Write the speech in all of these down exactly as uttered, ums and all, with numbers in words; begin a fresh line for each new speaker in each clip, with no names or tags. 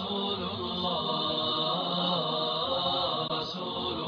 رسول الله رسول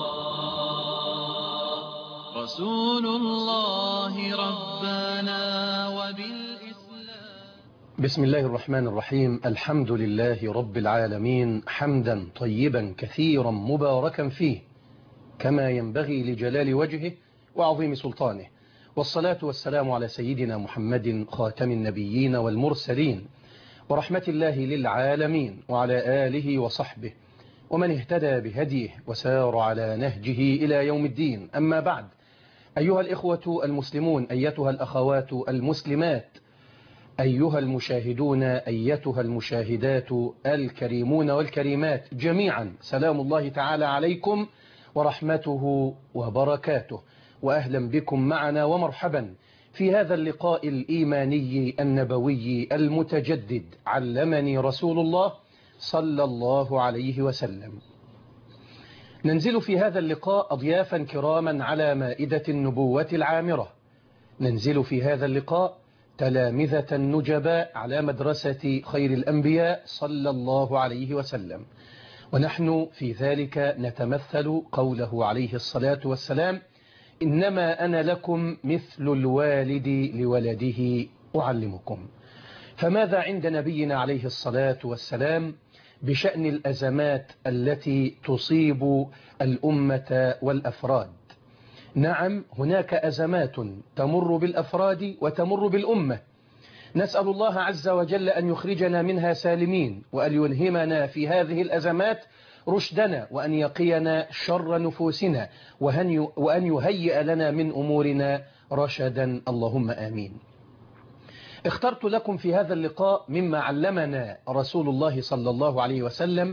الله رسول الله ربنا وبالإسلام.
بسم الله الرحمن الرحيم. الحمد لله رب العالمين، حمدا طيبا كثيرا مباركا فيه كما ينبغي لجلال وجهه وعظيم سلطانه، والصلاة والسلام على سيدنا محمد خاتم النبيين والمرسلين ورحمة الله للعالمين، وعلى آله وصحبه ومن اهتدى بهديه وسار على نهجه إلى يوم الدين. أما بعد، أيها الإخوة المسلمون، أيتها الأخوات المسلمات، أيها المشاهدون، أيتها المشاهدات الكريمون والكريمات جميعا، سلام الله تعالى عليكم ورحمته وبركاته، وأهلا بكم معنا ومرحبا في هذا اللقاء الإيماني النبوي المتجدد. علمني رسول الله صلى الله عليه وسلم. ننزل في هذا اللقاء أضيافا كراما على مائدة النبوة العامرة، ننزل في هذا اللقاء تلامذة نجباء على مدرسة خير الأنبياء صلى الله عليه وسلم، ونحن في ذلك نتمثل قوله عليه الصلاة والسلام: إنما أنا لكم مثل الوالد لولده أعلمكم. فماذا عند نبينا عليه الصلاة والسلام بشأن الأزمات التي تصيب الأمة والأفراد؟ نعم، هناك أزمات تمر بالأفراد وتمر بالأمة، نسأل الله عز وجل أن يخرجنا منها سالمين، وأن يلهمنا في هذه الأزمات رشدنا، وأن يقينا شر نفوسنا، وأن يهيئ لنا من أمورنا رشدا، اللهم آمين. اخترت لكم في هذا اللقاء مما علمنا رسول الله صلى الله عليه وسلم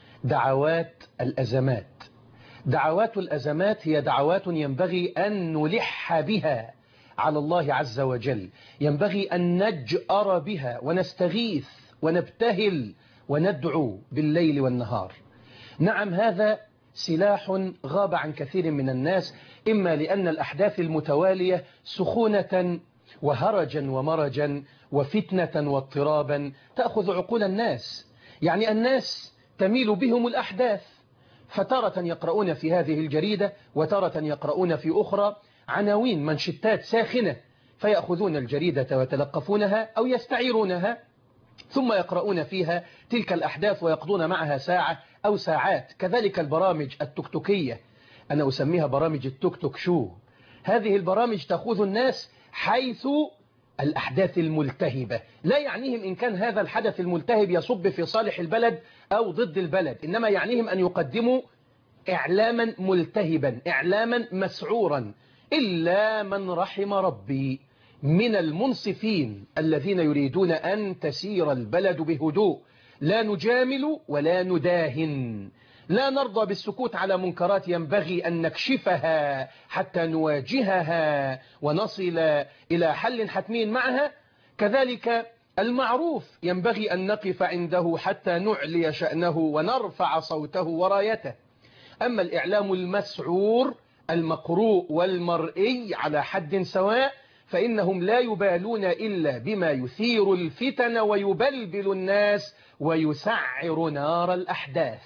دعوات الأزمات. دعوات الأزمات هي دعوات ينبغي أن نلح بها على الله عز وجل، ينبغي أن نجأر بها ونستغيث ونبتهل وندعو بالليل والنهار. نعم، هذا سلاح غاب عن كثير من الناس، إما لأن الأحداث المتوالية سخونة وهرجا ومرجا وفتنة واضطرابا تأخذ عقول الناس، يعني الناس تميل بهم الأحداث، فتارة يقرؤون في هذه الجريدة وتارة يقرؤون في أخرى عناوين منشطات ساخنة، فيأخذون الجريدة ويتلقفونها أو يستعيرونها، ثم يقرؤون فيها تلك الأحداث ويقضون معها ساعة أو ساعات. كذلك البرامج التكتوكية، أنا أسميها برامج التوك توك شو. هذه البرامج تأخذ الناس حيث الأحداث الملتهبة، لا يعنيهم إن كان هذا الحدث الملتهب يصب في صالح البلد أو ضد البلد، إنما يعنيهم أن يقدموا إعلاما ملتهبا، إعلاما مسعورا، إلا من رحم ربي من المنصفين الذين يريدون أن تسير البلد بهدوء، لا نجامل ولا نداهن، لا نرضى بالسكوت على منكرات ينبغي أن نكشفها حتى نواجهها ونصل إلى حل حتمي معها. كذلك المعروف ينبغي أن نقف عنده حتى نعلي شأنه ونرفع صوته ورايته. أما الإعلام المسعور المقروء والمرئي على حد سواء، فإنهم لا يبالون إلا بما يثير الفتن ويبلبل الناس ويسعر نار الأحداث.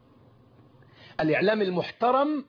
الإعلام المحترم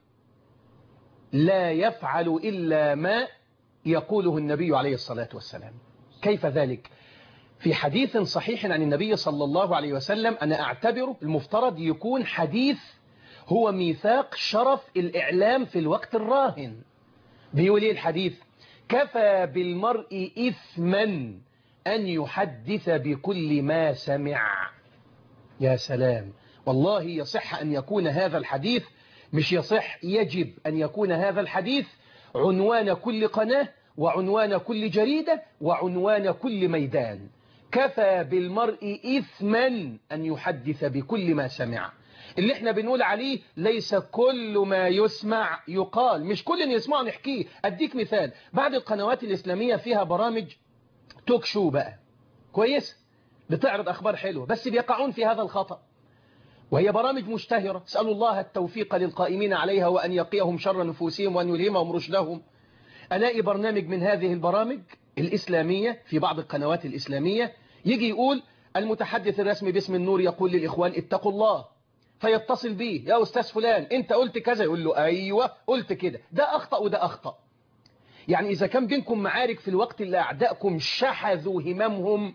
لا يفعل إلا ما يقوله النبي عليه الصلاة والسلام. كيف ذلك؟ في حديث صحيح عن النبي صلى الله عليه وسلم، أنا أعتبره المفترض يكون حديث هو ميثاق شرف الإعلام في الوقت الراهن. بيقول إيه الحديث؟ كفى بالمرء إثما أن يحدث بكل ما سمع. يا سلام، والله يصح أن يكون هذا الحديث، مش يصح، يجب أن يكون هذا الحديث عنوان كل قناة وعنوان كل جريدة وعنوان كل ميدان. كفى بالمرء إثما أن يحدث بكل ما سمع. اللي احنا بنقول عليه ليس كل ما يسمع يقال، مش كل اللي يسمعه نحكيه. أديك مثال، بعض القنوات الإسلامية فيها برامج توك شو بقى كويس، بتعرض أخبار حلوة، بس بيقعون في هذا الخطأ، وهي برامج مشتهرة، اسألوا الله التوفيق للقائمين عليها وأن يقيهم شر نفوسهم وأن يلهمهم رشدهم. ألاقي برنامج من هذه البرامج الإسلامية في بعض القنوات الإسلامية يجي يقول المتحدث الرسمي باسم النور يقول للإخوان اتقوا الله، فيتصل بيه يا أستاذ فلان أنت قلت كذا، يقول له أيوة قلت كده، ده أخطأ وده أخطأ. يعني إذا كان بينكم معارك في الوقت اللي أعدائكم شحذوا هممهم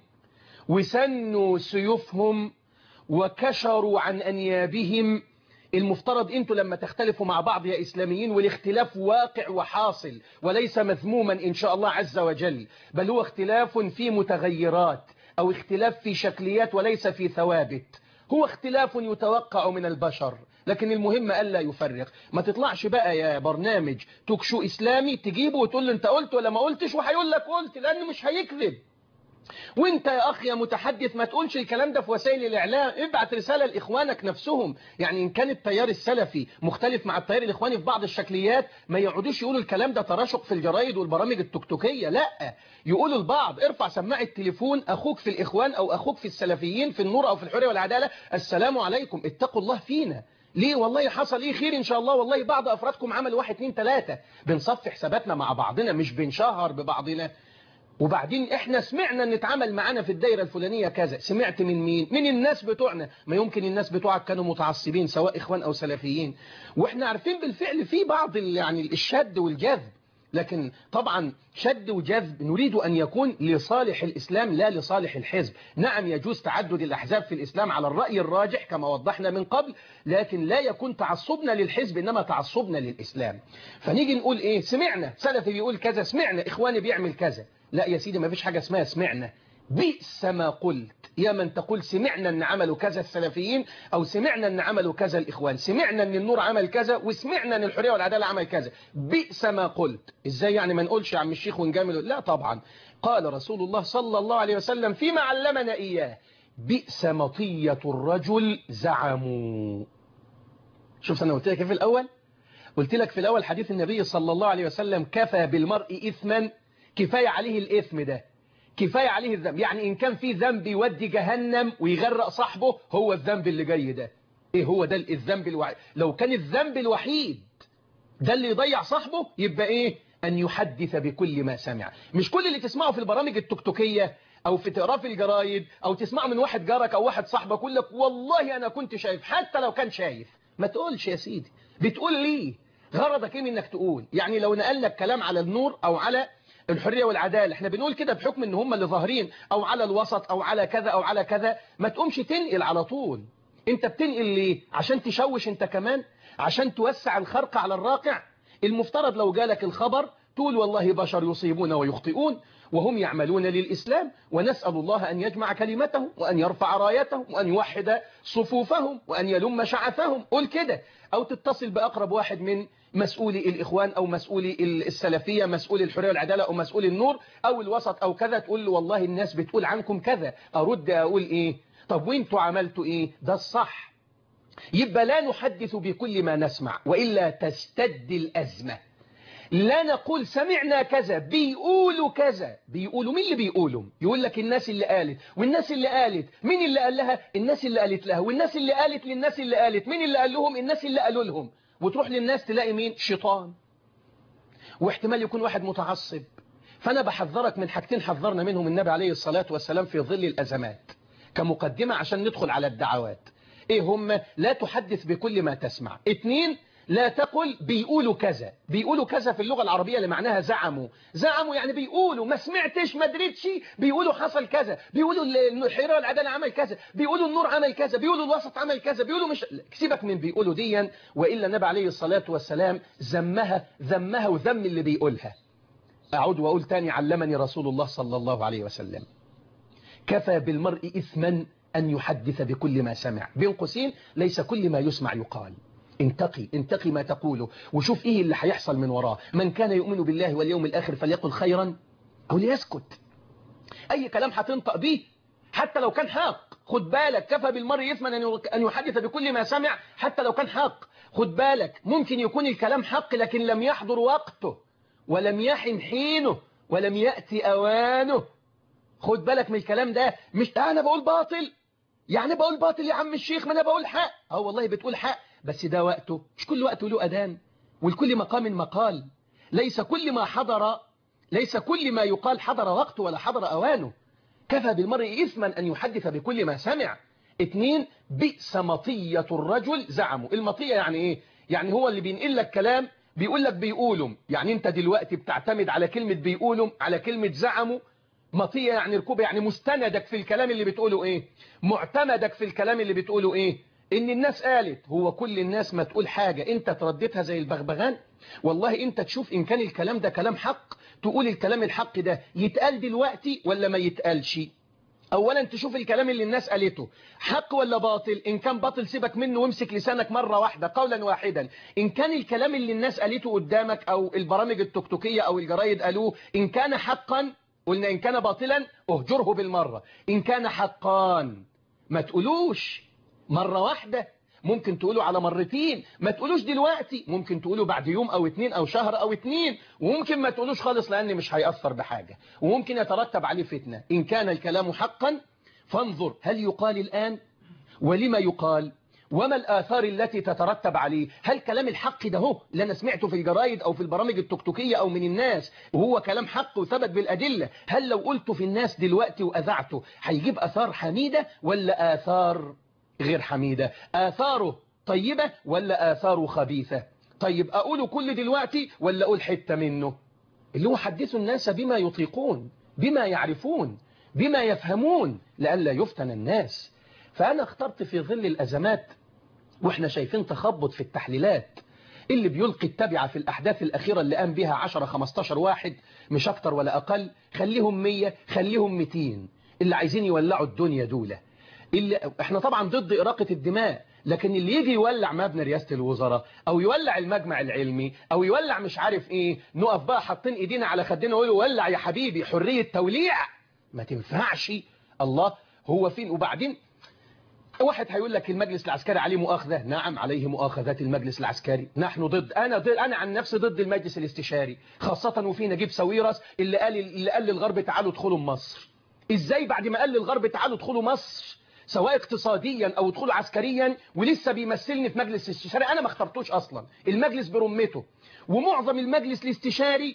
وسنوا سيوفهم وكشروا عن أنيابهم، المفترض أنتوا لما تختلفوا مع بعض يا إسلاميين، والاختلاف واقع وحاصل وليس مذموما إن شاء الله عز وجل، بل هو اختلاف في متغيرات أو اختلاف في شكليات وليس في ثوابت، هو اختلاف يتوقع من البشر، لكن المهم ألا يفرق. ما تطلعش بقى يا برنامج توكشو إسلامي تجيبه وتقول له أنت قلت ولا ما قلتش، وهيقول لك قلت، لأنه مش هيكذب. وانت يا أخي يا متحدث ما تقولش الكلام ده في وسائل الإعلام، ابعت رسالة لإخوانك نفسهم. يعني إن كان التيار السلفي مختلف مع التيار الإخواني في بعض الشكليات، ما يقعدوش يقولوا الكلام ده تراشق في الجرايد والبرامج التكتوكية، لا، يقولوا البعض ارفع سماعة التليفون أخوك في الإخوان أو أخوك في السلفيين في النور أو في الحرية والعدالة، السلام عليكم اتقوا الله فينا. ليه؟ والله حصل ايه خير ان شاء الله، والله بعض افرادكم عمل واحد اتنين تلاتة، بنصفي حساباتنا مع بعضنا مش بنشهر ببعضنا. وبعدين احنا سمعنا ان اتعمل معانا في الدايرة الفلانية كذا، سمعت من مين؟ من الناس بتوعنا. ما يمكن الناس بتوعك كانوا متعصبين سواء اخوان او سلفيين، واحنا عارفين بالفعل في بعض يعني الشد والجذب، لكن طبعا شد وجذب نريد أن يكون لصالح الإسلام لا لصالح الحزب. نعم يجوز تعدد الأحزاب في الإسلام على الرأي الراجح كما وضحنا من قبل، لكن لا يكون تعصبنا للحزب إنما تعصبنا للإسلام. فنيجي نقول إيه؟ سمعنا سلفي بيقول كذا، سمعنا إخواني بيعمل كذا. لا يا سيدي، ما فيش حاجة اسمها سمعنا. بئس ما قلت يا من تقول سمعنا ان عملوا كذا السلفيين او سمعنا ان عملوا كذا الاخوان، سمعنا ان النور عمل كذا وسمعنا ان الحرية والعدالة عمل كذا. بئس ما قلت. ازاي يعني ما نقولش يا عم الشيخ ونجامل؟ لا طبعا، قال رسول الله صلى الله عليه وسلم فيما علمنا اياه: بئس مطية الرجل زعموا. شوف انا قلت لك في الاول، قلت لك في الاول حديث النبي صلى الله عليه وسلم: كفى بالمرء اثما، كفاية عليه الاثم ده، كفاية عليه الذنب. يعني إن كان في ذنب يودي جهنم ويغرق صاحبه، هو الذنب اللي جاي ده. إيه هو ده الذنب الوحيد؟ لو كان الذنب الوحيد ده اللي يضيع صاحبه، يبقى إيه؟ أن يحدث بكل ما سمع. مش كل اللي تسمعه في البرامج التكتوكية أو في تقراه في الجرايد أو تسمعه من واحد جارك أو واحد صاحبك يقول لك والله أنا كنت شايف. حتى لو كان شايف ما تقولش يا سيدي. بتقول ليه؟ غرضك إيه من إنك تقول؟ يعني لو نقل لك كلام على النور أو على الحرية والعدالة، احنا بنقول كده بحكم ان هم اللي ظاهرين، او على الوسط او على كذا او على كذا، ما تقومش تنقل على طول. انت بتنقل ليه؟ عشان تشوش انت كمان؟ عشان توسع الخرق على الراقع؟ المفترض لو جالك الخبر تقول والله بشر يصيبون ويخطئون وهم يعملون للإسلام، ونسأل الله أن يجمع كلمتهم وأن يرفع رايتهم وأن يوحد صفوفهم وأن يلم شعثهم. قول كده، أو تتصل بأقرب واحد من مسؤولي الإخوان أو مسؤولي السلفية، مسؤولي الحرية والعدالة أو مسؤولي النور أو الوسط أو كذا، تقول له والله الناس بتقول عنكم كذا. أرد أقول إيه؟ طب وانتوا عملتوا إيه؟ ده الصح. يبقى لا نحدث بكل ما نسمع وإلا تستد الأزمة. لا نقول سمعنا كذا بيقولوا كذا. بيقولوا مين اللي بيقولوا؟ يقول لك الناس اللي قالت، والناس اللي قالت مين اللي قال لها؟ الناس اللي قالت لها، والناس اللي قالت للناس اللي قالت مين اللي قال لهم؟ الناس اللي قالوا لهم. وتروح للناس تلاقي مين؟ شيطان، واحتمال يكون واحد متعصب. فأنا بحذرك من حاجتين حذرنا منهم النبي عليه الصلاة والسلام في ظل الأزمات كمقدمة عشان ندخل على الدعوات. ايه هم؟ لا تحدث بكل ما تسمع. اتنين، لا تقل بيقولوا كذا. بيقولوا كذا في اللغة العربية اللي معناها زعموا. زعموا يعني بيقولوا، ما سمعتش ما دريتش، بيقولوا حصل كذا، بيقولوا الحرية والعدالة عمل كذا، بيقولوا النور عمل كذا، بيقولوا الوسط عمل كذا، بيقولوا مش. سيبك من بيقولوا ديا، وإلا النبي عليه الصلاة والسلام ذمها ذمها وذم اللي بيقولها. أعود وأقول تاني: علمني رسول الله صلى الله عليه وسلم: كفى بالمرء إثما أن يحدث بكل ما سمع. بين قوسين: ليس كل ما يسمع يقال. انتقي انتقي ما تقوله وشوف ايه اللي هيحصل من وراه. من كان يؤمن بالله واليوم الآخر فليقل خيرا أو ليسكت. أي كلام هتنطق به حتى لو كان حق، خد بالك. كفى بالمرء إثما أن يحدث بكل ما سمع حتى لو كان حق. خد بالك، ممكن يكون الكلام حق لكن لم يحضر وقته ولم يحن حينه ولم يأتي أوانه. خد بالك من الكلام ده. مش أنا بقول باطل، يعني بقول باطل يا عم الشيخ، ما أنا بقول حق. اه والله بتقول حق، بس ده وقته. مش كل وقت له أذان، والكل مقام مقال. ليس كل ما حضر، ليس كل ما يقال حضر وقته ولا حضر أوانه. كفى بالمرء إثما أن يحدث بكل ما سمع. اتنين، بئس مطية الرجل زعموا. المطية يعني إيه؟ يعني هو اللي بينقل لك كلام بيقول لك بيقولهم، يعني أنت دلوقتي بتعتمد على كلمة بيقولهم، على كلمة زعموا. مطية يعني ركوبة، يعني مستندك في الكلام اللي بتقوله إيه؟ معتمدك في الكلام اللي بتقوله إيه؟ إن الناس قالت. هو كل الناس ما تقول حاجة أنت ترددها زي البغبغان؟ والله أنت تشوف إن كان الكلام ده كلام حق، تقول الكلام الحق ده يتقال دلوقتي ولا ما يتقالش. اولا تشوف الكلام اللي الناس قالته حق ولا باطل. ان كان باطل سيبك منه وامسك لسانك مرة واحدة قولا واحدا. ان كان الكلام اللي الناس قالته قدامك او البرامج التكتوكية او الجرايد قالوه ان كان حقا قلنا، ان كان باطلا اهجره بالمرة. ان كان حقا ما تقولوش مرة واحدة، ممكن تقوله على مرتين. ما تقولوش دلوقتي، ممكن تقوله بعد يوم او اتنين او شهر او اتنين. وممكن ما تقولوش خالص لان مش هيأثر بحاجة، وممكن يترتب عليه فتنة. ان كان الكلام حقا فانظر هل يقال الآن، ولما يقال، وما الآثار التي تترتب عليه. هل كلام الحق ده هو اللي أنا سمعته في الجرايد أو في البرامج التكتوكية أو من الناس وهو كلام حق وثبت بالأدلة، هل لو قلته في الناس دلوقتي وأذعته هيجيب آثار حميدة ولا آثار غير حميدة؟ آثاره طيبة ولا آثاره خبيثة؟ طيب أقوله كل دلوقتي ولا أقول حتة منه؟ اللي هو حدثوا الناس بما يطيقون، بما يعرفون، بما يفهمون، لئلا يفتن الناس. فأنا اخترت في ظل الأزمات وإحنا شايفين تخبط في التحليلات اللي بيلقي التبعة في الأحداث الأخيرة اللي قام بها عشرة خمستاشر واحد مش أكتر ولا أقل، خليهم مية خليهم ميتين اللي عايزين يولعوا الدنيا دولة. اللي احنا طبعا ضد إراقة الدماء، لكن اللي يجي يولع مبنى رئاسة الوزراء او يولع المجمع العلمي او يولع مش عارف ايه، نقف بقى حاطين ايدينا على خدنا ونقول ولع يا حبيبي، حرية توليع ما تنفعش. الله هو فين؟ وبعدين واحد هيقول لك المجلس العسكري عليه مؤاخذة. نعم عليه مؤاخذات المجلس العسكري. نحن ضد، انا ضد، انا عن نفسي ضد المجلس الاستشاري، خاصة وفي نجيب ساويرس اللي قال اللي قال للغرب تعالوا ادخلوا مصر. ازاي بعد ما قال للغرب تعالوا ادخلوا مصر سواء اقتصاديا او ادخلوا عسكريا ولسه بيمثلني في مجلس الاستشاري؟ انا ما اخترتوش اصلا، المجلس برمته، ومعظم المجلس الاستشاري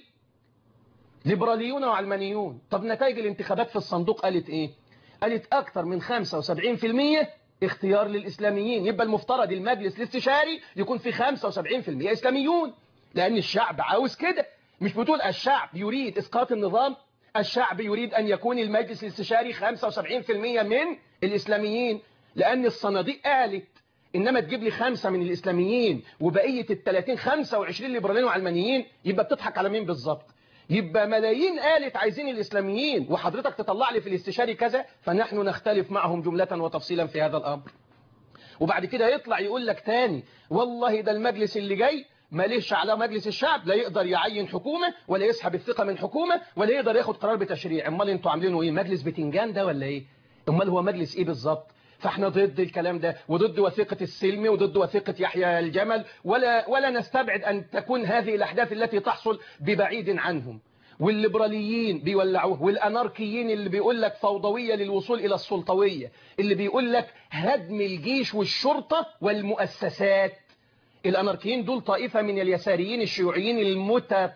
ليبراليون وعلمانيون. طب نتائج الانتخابات في الصندوق قالت ايه؟ قالت اكثر من خمسة وسبعين في المية اختيار للاسلاميين. يبقى المفترض المجلس الاستشاري يكون في خمسة وسبعين في المية اسلاميون، لان الشعب عاوز كده. مش بتقول الشعب يريد اسقاط النظام؟ الشعب يريد ان يكون المجلس الاستشاري خمسة وسبعين في المية من الاسلاميين، لان الصناديق قالت انما تجيب لي خمسة من الاسلاميين وبقية التلاتين خمسة وعشرين ليبراليين وعلمانيين، يبقى بتضحك على مين بالظبط؟ يبقى ملايين قالت عايزين الإسلاميين وحضرتك تطلع لي في الاستشاري كذا. فنحن نختلف معهم جملة وتفصيلا في هذا الأمر. وبعد كده يطلع يقول لك تاني والله ده المجلس اللي جاي ماليش على مجلس الشعب، لا يقدر يعين حكومة ولا يسحب الثقة من حكومة ولا يقدر ياخد قرار بتشريع. امال انتوا عاملينه ايه؟ مجلس بتنجان ده ولا ايه؟ امال هو مجلس ايه بالظبط؟ فاحنا ضد الكلام ده وضد وثيقة السلمي وضد وثيقة يحيى الجمل، ولا ولا نستبعد أن تكون هذه الأحداث التي تحصل ببعيد عنهم. والليبراليين بيولعوه، والأناركيين اللي بيقول لك فوضوية للوصول إلى السلطوية، اللي بيقول لك هدم الجيش والشرطة والمؤسسات. الأناركيين دول طائفة من اليساريين الشيوعيين المت...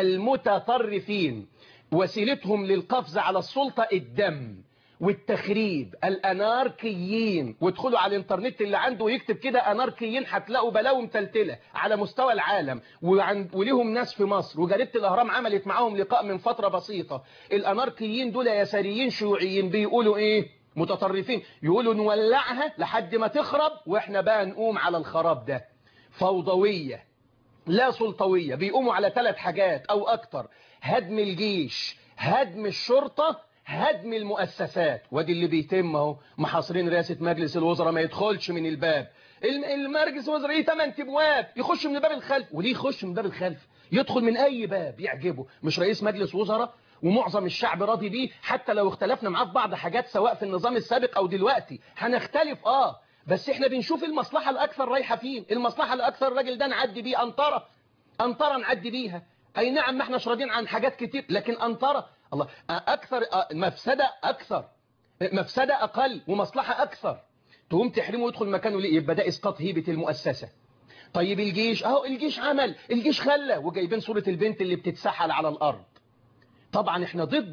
المتطرفين، وسيلتهم للقفز على السلطة الدم والتخريب. الأناركيين، وادخلوا على الانترنت اللي عنده يكتب كده أناركيين هتلاقوا بلاوي متلتلة على مستوى العالم، وعن... وليهم ناس في مصر، وجريدة الأهرام عملت معاهم لقاء من فترة بسيطة. الأناركيين دول يساريين شيوعيين بيقولوا ايه؟ متطرفين، يقولوا نولعها لحد ما تخرب واحنا بقى نقوم على الخراب ده. فوضوية لا سلطوية، بيقوموا على ثلاث حاجات أو أكتر: هدم الجيش، هدم الشرطة، هدم المؤسسات. وادي اللي بيتم اهو، محاصرين رئاسة مجلس الوزراء ما يدخلش من الباب. المجلس الوزراء ايه؟ ثمان ابواب، يخش من الباب الخلف. وليه يخش من الباب الخلف؟ يدخل من اي باب يعجبه. مش رئيس مجلس وزراء ومعظم الشعب راضي بيه، حتى لو اختلفنا معاه في بعض حاجات سواء في النظام السابق او دلوقتي هنختلف اه بس احنا بنشوف المصلحة الاكثر رايحة فين. المصلحة الاكثر الراجل ده نعدي بيه انطرة انطرة نعدي بيها. اي نعم ما احناش راضيين عن حاجات كتير، لكن انطرة الله اكثر، مفسدة اكثر، مفسدة اقل ومصلحة اكثر. تقوم تحرمه ويدخل مكانه ليه؟ يبقى ده اسقاط هيبة المؤسسة. طيب الجيش اهو، الجيش عمل، الجيش خلى، وجايبين صورة البنت اللي بتتسحل على الارض. طبعا احنا ضد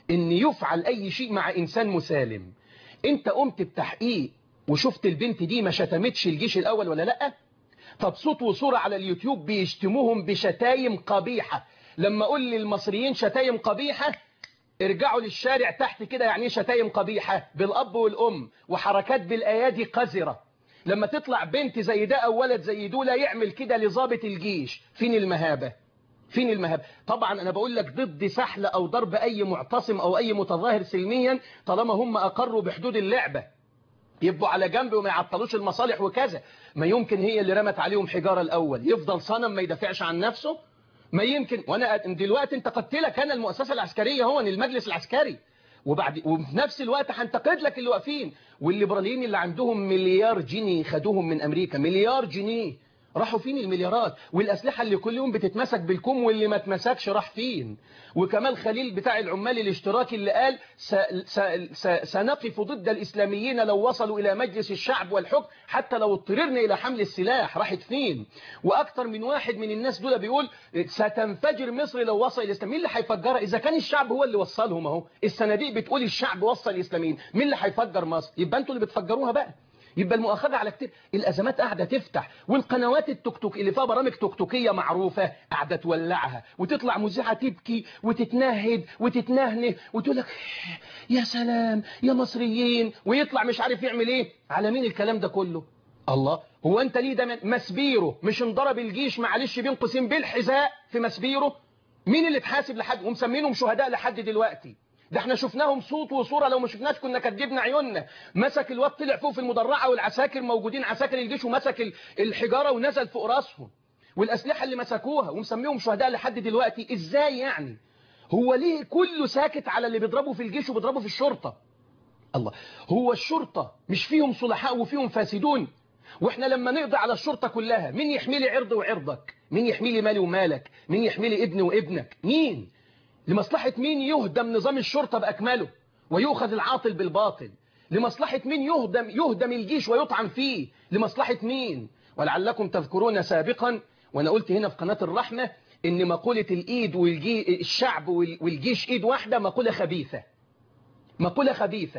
ان يفعل اي شيء مع انسان مسالم. انت قمت بتحقيق وشفت البنت دي ما شتمتش الجيش الاول ولا لا؟ طب صوت وصورة على اليوتيوب بيشتموهم بشتايم قبيحة. لما اقول للمصريين شتايم قبيحة، ارجعوا للشارع تحت كده يعني ايه شتايم قبيحة؟ بالاب والام وحركات بالايادي قذرة. لما تطلع بنت زي ده او ولد زي دول يعمل كده لضابط الجيش، فين المهابة؟ فين المهابة؟ طبعا انا بقول لك ضد سحل او ضرب اي معتصم او اي متظاهر سلميا طالما هم اقروا بحدود اللعبة، يبقوا على جنب وما يعطلوش المصالح وكذا. ما يمكن هي اللي رمت عليهم حجارة الاول يفضل صنم ما يدافعش عن نفسه؟ ما يمكن. وانا دلوقتي انتقدت لك انا المؤسسة العسكرية هو المجلس العسكري، وبعد وفي نفس الوقت هنتقد لك اللي واقفين والليبراليين اللي عندهم مليار جنيه خدوهم من امريكا. مليار جنيه راحوا فين المليارات؟ والاسلحه اللي كل يوم بتتمسك بالكم واللي ما اتمسكش راح فين؟ وكمال خليل بتاع العمال الاشتراكي اللي قال س... س... س... سنقف ضد الاسلاميين لو وصلوا الى مجلس الشعب والحكم حتى لو اضطررنا الى حمل السلاح، راحت فين؟ واكتر من واحد من الناس دول بيقول ستنفجر مصر لو وصل الاسلام. مين اللي هيفجرها اذا كان الشعب هو اللي وصلهم؟ اهو الصناديق بتقول الشعب وصل الاسلاميين، مين اللي هيفجر مصر؟ يبقى انتوا اللي بتفجروها بقى. يبقى المؤاخذة على كتير. الأزمات قاعدة تفتح، والقنوات التوك توك اللي فيها برامج توك توكية معروفة قاعدة تولعها، وتطلع مذيعة تبكي وتتنهد وتتنهنه وتقول لك يا سلام يا مصريين، ويطلع مش عارف يعمل ايه. على مين الكلام ده كله؟ الله. هو انت ليه ده مسبيره مش انضرب الجيش معلش بين قوسين بالحذاء في مسبيره؟ مين اللي اتحاسب لحد ومسمينهم شهداء لحد دلوقتي؟ ده احنا شفناهم صوت وصورة، لو ما شفناش كنا كدبنا عيوننا. مسك الواد طلع فوق في المدرعة والعساكر موجودين عساكر الجيش ومسك الحجارة ونزل فوق راسهم والأسلحة اللي مسكوها ومسميهم شهداء لحد دلوقتي. ازاي يعني؟ هو ليه كله ساكت على اللي بيضربوا في الجيش وبيضربوا في الشرطة؟ الله. هو الشرطة مش فيهم صلحاء وفيهم فاسدون؟ واحنا لما نقضي على الشرطة كلها مين يحمي لي عرض وعرضك؟ مين يحمي لي مالي ومالك؟ مين يحمي لي ابني وابنك؟ مين؟ لمصلحة مين يهدم نظام الشرطة بأكمله ويؤخذ العاطل بالباطل؟ لمصلحة مين يهدم يهدم الجيش ويطعن فيه؟ لمصلحة مين؟ ولعلكم تذكرون سابقا وانا قلت هنا في قناة الرحمة ان مقولة الايد والجي الشعب والجيش ايد واحدة مقولة خبيثة. مقولة خبيثة.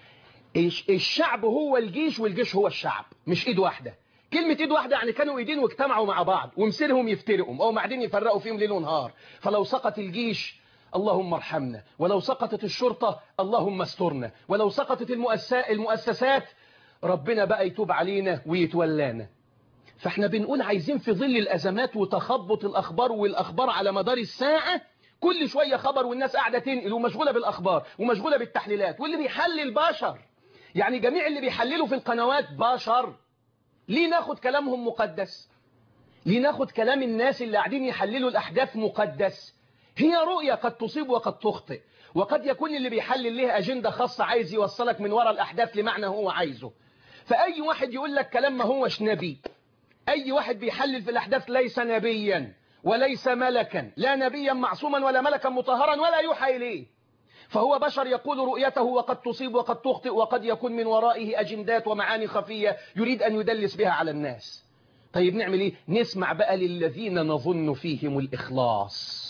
الشعب هو الجيش والجيش هو الشعب، مش ايد واحدة. كلمة ايد واحدة يعني كانوا ايدين واجتمعوا مع بعض ومسيرهم يفترقوا او بعدين يفرقوا فيهم ليل ونهار. فلو سقط الجيش اللهم ارحمنا، ولو سقطت الشرطة اللهم استرنا، ولو سقطت المؤسسات ربنا بقى يتوب علينا ويتولانا. فاحنا بنقول عايزين في ظل الأزمات وتخبط الأخبار والأخبار على مدار الساعة كل شوية خبر والناس قاعدة تنقل ومشغولة بالأخبار ومشغولة بالتحليلات، واللي بيحلل بشر. يعني جميع اللي بيحللوا في القنوات بشر. ليه ناخد كلامهم مقدس؟ ليه ناخد كلام الناس اللي قاعدين يحللوا الأحداث مقدس؟ هي رؤية قد تصيب وقد تخطئ، وقد يكون اللي بيحلل لها أجندة خاصة عايز يوصلك من وراء الأحداث لمعنى هو عايزه. فأي واحد يقول لك كلام ما هوش نبي، أي واحد بيحلل في الأحداث ليس نبيا وليس ملكا، لا نبيا معصوما ولا ملكا مطهرا ولا يوحى إليه، فهو بشر يقول رؤيته وقد تصيب وقد تخطئ، وقد يكون من ورائه أجندات ومعاني خفية يريد أن يدلس بها على الناس. طيب نعمل إيه؟ نسمع بقى للذين نظن فيهم الإخلاص،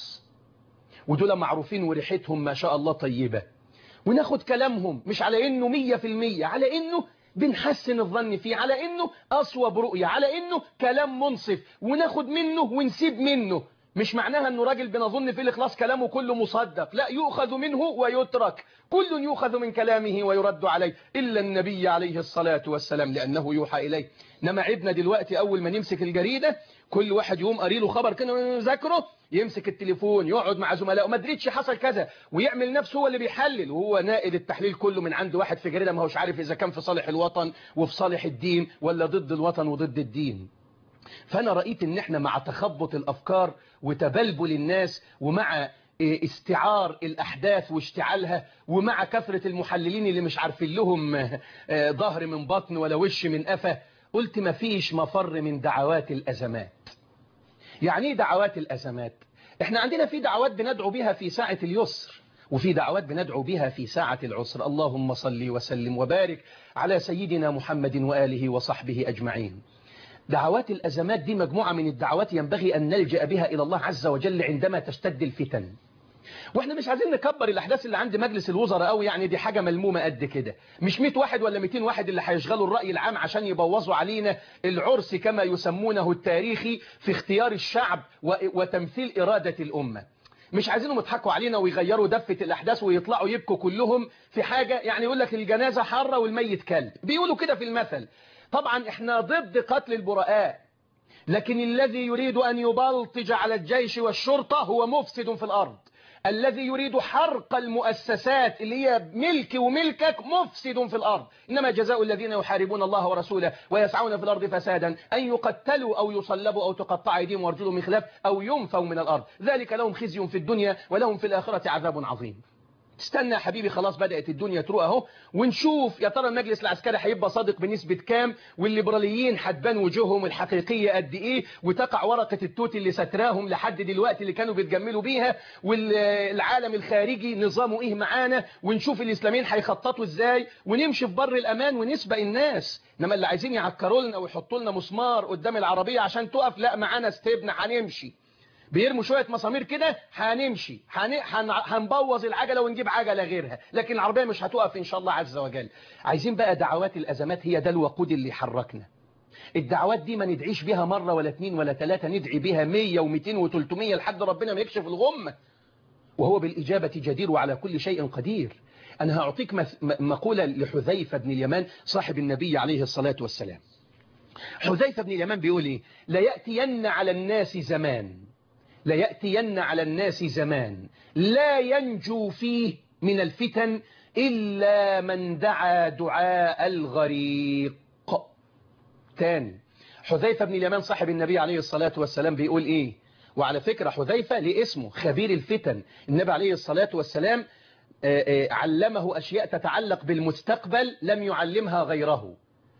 ودول معروفين وريحتهم ما شاء الله طيبة، وناخد كلامهم مش على إنه مية في المية، على إنه بنحسن الظن فيه، على إنه أصوب رؤية، على إنه كلام منصف، وناخد منه ونسيب منه. مش معناها أنه راجل بنظن فيه الإخلاص كلامه كله مصدق، لا، يؤخذ منه ويترك، كل يؤخذ من كلامه ويرد عليه إلا النبي عليه الصلاة والسلام لأنه يوحى إليه. نما عدنا دلوقتي أول ما نمسك الجريدة كل واحد يقوم قري له خبر كده ذاكره، يمسك التليفون يقعد مع زملائه ما دريتش حصل كذا، ويعمل نفسه هو اللي بيحلل، وهو نائل التحليل كله من عند واحد في جريدة ما هوش عارف إذا كان في صالح الوطن وفي صالح الدين ولا ضد الوطن وضد الدين. فأنا رأيت إن احنا مع تخبط الأفكار وتبلبل الناس، ومع استعار الأحداث واشتعالها، ومع كثرة المحللين اللي مش عارفين لهم ظهر من بطن ولا وش من قفا، قلت ما فيش مفر من دعوات الأزمات. يعني ايه دعوات الأزمات؟ احنا عندنا في دعوات بندعو بها في ساعة اليسر، وفي دعوات بندعو بها في ساعة العسر. اللهم صل وسلم وبارك على سيدنا محمد وآله وصحبه أجمعين. دعوات الأزمات دي مجموعة من الدعوات ينبغي أن نلجأ بها إلى الله عز وجل عندما تشتد الفتن. واحنا مش عايزين نكبر الاحداث اللي عند مجلس الوزراء قوي، يعني دي حاجه ملمومه قد كده، مش مية واحد ولا مئتين واحد اللي هيشغلوا الراي العام عشان يبوظوا علينا العرس كما يسمونه التاريخي في اختيار الشعب وتمثيل اراده الامه. مش عايزينهم يضحكوا علينا ويغيروا دفه الاحداث ويطلعوا يبكوا كلهم في حاجه، يعني يقول لك الجنازه حاره والميت كلب، بيقولوا كده في المثل. طبعا احنا ضد قتل البراء، لكن الذي يريد ان يبلطج على الجيش والشرطه هو مفسد في الارض. الذي يريد حرق المؤسسات اللي هي ملك وملكك مفسد في الأرض. إنما جزاء الذين يحاربون الله ورسوله ويسعون في الأرض فسادا أن يقتلوا أو يصلبوا أو تقطع أيديهم وارجلهم من خلاف أو ينفوا من الأرض، ذلك لهم خزي في الدنيا ولهم في الآخرة عذاب عظيم. استنى يا حبيبي، خلاص بدأت الدنيا تروق اهو، ونشوف يا ترى المجلس العسكري هيبقى صادق بنسبة كام، والليبراليين هتبان وجوههم الحقيقية قد ايه، وتقع ورقة التوت اللي ستراهم لحد دلوقتي اللي كانوا بيتجملوا بيها، والعالم الخارجي نظامه ايه معانا، ونشوف الاسلاميين هيخططوا ازاي، ونمشي في بر الامان ونسبق الناس. انما اللي عايزين يعكروا لنا ويحطوا لنا مسمار قدام العربية عشان تقف، لا معانا استبن هنمشي، بيرموا شوية مسامير كده هنمشي، هنبوظ العجلة ونجيب عجلة غيرها، لكن العربية مش هتقف إن شاء الله عز وجل. عايزين بقى دعوات الأزمات، هي ده الوقود اللي يحركنا. الدعوات دي ما ندعيش بيها مرة ولا اتنين ولا تلاتة، ندعي بيها مية ومئتين وتلتمية لحد ربنا ما يكشف الغمة، وهو بالإجابة جدير وعلى كل شيء قدير. أنا هأعطيك مقولة لحذيفة بن اليمان صاحب النبي عليه الصلاة والسلام. حذيفة بن اليمان بيقول إيه؟ لا يأتين على الناس زمان ليأتين على الناس زمان لا ينجو فيه من الفتن إلا من دعا دعاء الغريق. تاني، حذيفة بن اليمان صاحب النبي عليه الصلاة والسلام بيقول إيه؟ وعلى فكرة حذيفة لاسمه خبير الفتن، النبي عليه الصلاة والسلام علمه أشياء تتعلق بالمستقبل لم يعلمها غيره،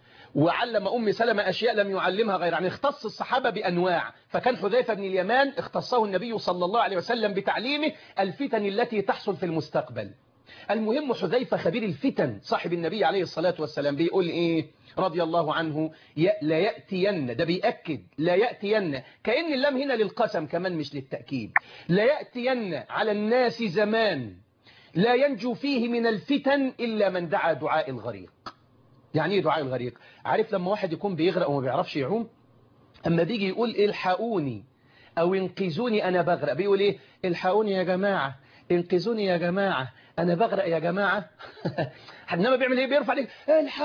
وعلم أم سلمة أشياء لم يعلمها غير، يعني اختص الصحابة بأنواع، فكان حذيفة بن اليمان اختصه النبي صلى الله عليه وسلم بتعليمه الفتن التي تحصل في المستقبل. المهم حذيفة خبير الفتن صاحب النبي عليه الصلاة والسلام بيقول إيه رضي الله عنه؟ لا يأتين، ده بيأكد لا يأتين، كأن اللام هنا للقسم كمان مش للتأكيد. لا يأتين على الناس زمان لا ينجو فيه من الفتن إلا من دعا دعاء الغريق. يعني ايه دعاء الغريق؟ عارف لما واحد يكون بيغرق وما بيعرفش يعوم، اما بيجي يقول الحقوني او انقذوني انا بغرق، بيقول ايه؟ الحقوني يا جماعة، انقذوني يا جماعة، انا بغرق يا جماعة. انما بيعمل ايه؟ بيرفع ليه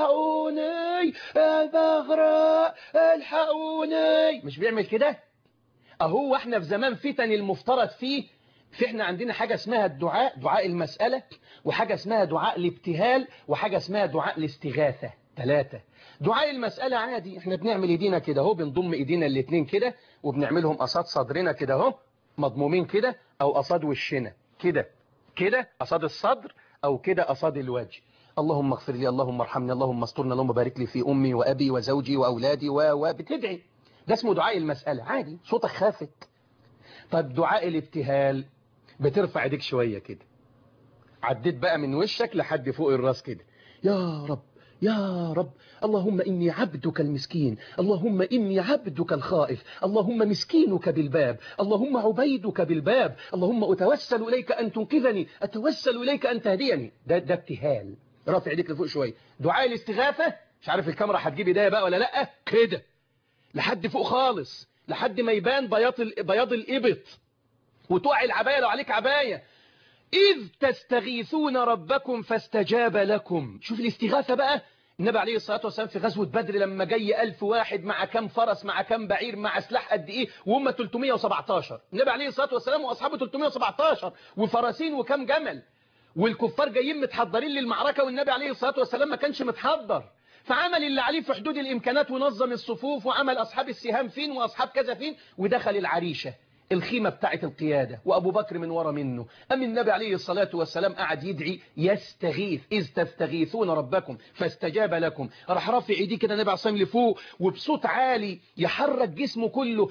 الحقوني انا بغرق الحقوني، مش بيعمل كده. اهو احنا في زمان فتن المفترض فيه، في احنا عندنا حاجة اسمها الدعاء، دعاء المسألة، وحاجة اسمها دعاء الابتهال، وحاجة اسمها دعاء الاستغاثة. ثلاثة. دعاء المسألة عادي، احنا بنعمل ايدينا كده اهو، بنضم ايدينا الاتنين كده وبنعملهم قصاد صدرنا كده اهو مضمومين كده، او قصاد وشنا كده كده قصاد الصدر، او كده قصاد الوجه. اللهم اغفر لي، اللهم ارحمني، اللهم استرنا، اللهم بارك لي في امي وابي وزوجي واولادي وبتدعي. ده اسمه دعاء المسألة، عادي صوتك خافت. طب دعاء الابتهال، بترفع ايديك شوية كده، عديت بقى من وشك لحد فوق الراس كده، يا رب يا رب، اللهم إني عبدك المسكين، اللهم إني عبدك الخائف، اللهم مسكينك بالباب، اللهم عبيدك بالباب، اللهم أتوسل إليك أن تنقذني، أتوسل إليك أن تهديني. ده ده ابتهال، رافع ايديك لفوق شوية. دعاء الاستغاثة، مش عارف الكاميرا هتجيب ايديا بقى ولا لأ، كده لحد فوق خالص، لحد ما يبان بياض بياض الإبط وتقع العباية لو عليك عباية. إذ تستغيثون ربكم فاستجاب لكم. شوف الاستغاثة بقى. النبي عليه الصلاة والسلام في غزوة بدر لما جاي ألف واحد مع كم فرس مع كم بعير مع سلاح قد إيه، وهم ثلاثمئة وسبعتاشر، النبي عليه الصلاة والسلام وأصحابه ثلاثمئة وسبعتاشر، وفرسين وكم جمل، والكفار جايين متحضرين للمعركة، والنبي عليه الصلاة والسلام ما كانش متحضر، فعمل اللي عليه في حدود الإمكانات ونظم الصفوف وعمل أصحاب السهام فين وأصحاب كذا فين، ودخل العريشة الخيمة بتاعت القيادة، وأبو بكر من ورا منه. أم النبي عليه الصلاة والسلام قعد يدعي يستغيث، إذ تستغيثون ربكم فاستجاب لكم، راح رافع ايديه كده النبي عليه الصلاة والسلام لفوق وبصوت عالي يحرك جسمه كله،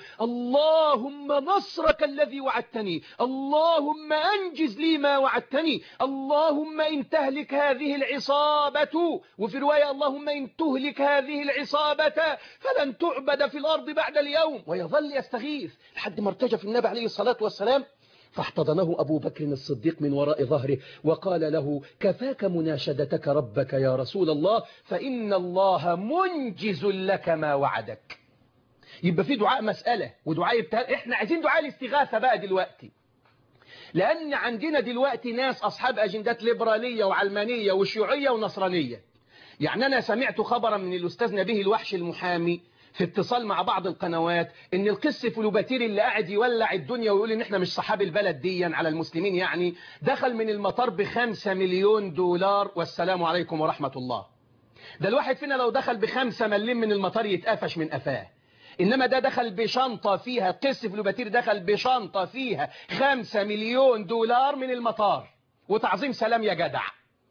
اللهم نصرك الذي وعدتني، اللهم أنجز لي ما وعدتني، اللهم إن تهلك هذه العصابة، وفي رواية اللهم إن تهلك هذه العصابة فلن تعبد في الأرض بعد اليوم، ويظل يستغيث لحد ما ارتجف النبي عليه الصلاة والسلام فاحتضنه أبو بكر الصديق من وراء ظهره وقال له كفاك مناشدتك ربك يا رسول الله فإن الله منجز لك ما وعدك. يبقى في دعاء مسألة ودعاء ابتهال. احنا عايزين دعاء الاستغاثة بقى دلوقتي، لأن عندنا دلوقتي ناس أصحاب أجندات ليبرالية وعلمانية وشيوعية ونصرانية. يعني أنا سمعت خبرا من الأستاذ نبيه الوحش المحامي في اتصال مع بعض القنوات ان القس فلوباتير اللي قاعد يولع الدنيا ويقول ان احنا مش صحاب البلد دي على المسلمين، يعني دخل من المطار بخمسة مليون دولار والسلام عليكم ورحمة الله. ده الواحد فينا لو دخل بخمسة مليم من المطار يتقفش من قفاه، انما ده دخل بشنطة فيها، قس فلوباتير دخل بشنطة فيها خمسة مليون دولار من المطار، وتعظيم سلام يا جدع.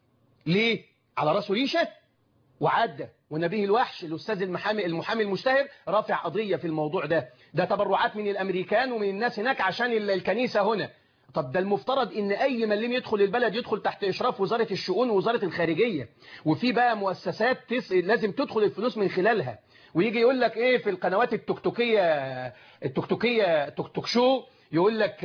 ليه؟ على راسه ريشة وعدى. ونبيه الوحش الأستاذ المحامي المحامي المشتهر رافع قضية في الموضوع ده. ده تبرعات من الأمريكان ومن الناس هناك عشان الكنيسة هنا. طب ده المفترض ان اي مليم يدخل البلد يدخل تحت اشراف وزارة الشؤون ووزارة الخارجية، وفي بقى مؤسسات تس... لازم تدخل الفلوس من خلالها. ويجي يقول لك ايه في القنوات التكتوكية التكتوكية توك شو، يقول لك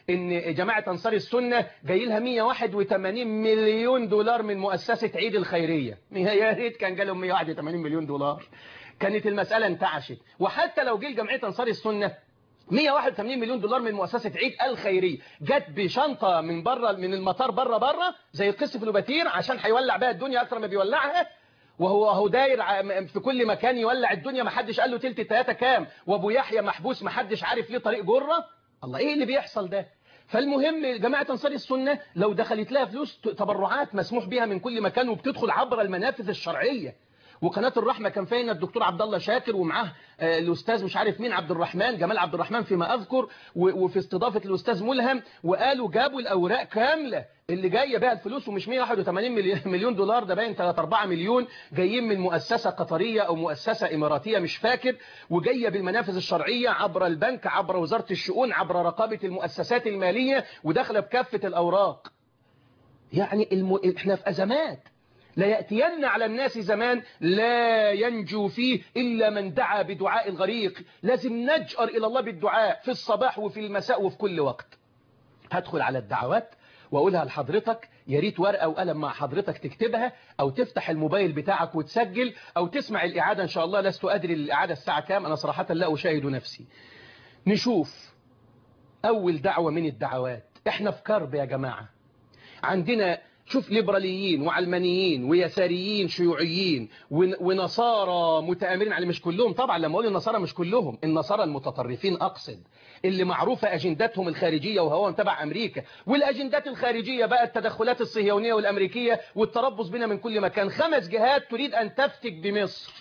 ان جماعة انصار السنة جاي لها مئة وواحد وثمانين مليون دولار من مؤسسة عيد الخيرية. يا ريت كان جالهم مئة وواحد وثمانين مليون دولار، كانت المسألة انتعشت. وحتى لو جه جمعية انصار السنة مئة وواحد وثمانين مليون دولار من مؤسسة عيد الخيرية جت بشنطة من بره من المطار بره بره زي القس فلوباتير عشان هيولع بها الدنيا اكتر ما بيولعها، وهو هو داير في كل مكان يولع الدنيا، ما حدش قال له تلت التلاتة كام، وابو يحيى محبوس ما حدش عارف ليه طريق جره. الله ايه اللي بيحصل ده؟ فالمهم جماعة انصار السنة لو دخلت لها فلوس تبرعات مسموح بها من كل مكان وبتدخل عبر المنافذ الشرعية. وقناة الرحمة كان فينا الدكتور عبد الله شاكر ومعاه الأستاذ مش عارف مين عبد الرحمن جمال عبد الرحمن فيما أذكر، وفي استضافة الأستاذ ملهم، وقالوا جابوا الأوراق كاملة اللي جاية بها الفلوس، ومش مئة وواحد وثمانين مليون دولار، ده باين ثلاثة أربعة مليون جايين من مؤسسة قطرية أو مؤسسة إماراتية مش فاكر، وجاية بالمنافذ الشرعية عبر البنك عبر وزارة الشؤون عبر رقابة المؤسسات المالية وداخلة بكافة الأوراق. يعني الم... احنا في أزمات. لا يأتين على الناس زمان لا ينجو فيه إلا من دعا بدعاء الغريق. لازم نجأر إلى الله بالدعاء في الصباح وفي المساء وفي كل وقت. هدخل على الدعوات وأقولها لحضرتك، يا ريت ورقة وقلم مع حضرتك تكتبها، أو تفتح الموبايل بتاعك وتسجل، أو تسمع الإعادة إن شاء الله. لست أدري الإعادة الساعة كام، أنا صراحة لا أشاهد نفسي. نشوف أول دعوة من الدعوات. إحنا في كرب يا جماعة. عندنا شوف ليبراليين وعلمانيين ويساريين شيوعيين ونصارى متآمرين على، مش كلهم طبعا، لما اقول النصارى مش كلهم، النصارى المتطرفين أقصد، اللي معروفة أجنداتهم الخارجية وهوهم تبع أمريكا، والأجندات الخارجية بقى التدخلات الصهيونية والأمريكية والتربص بنا من كل مكان. خمس جهات تريد أن تفتك بمصر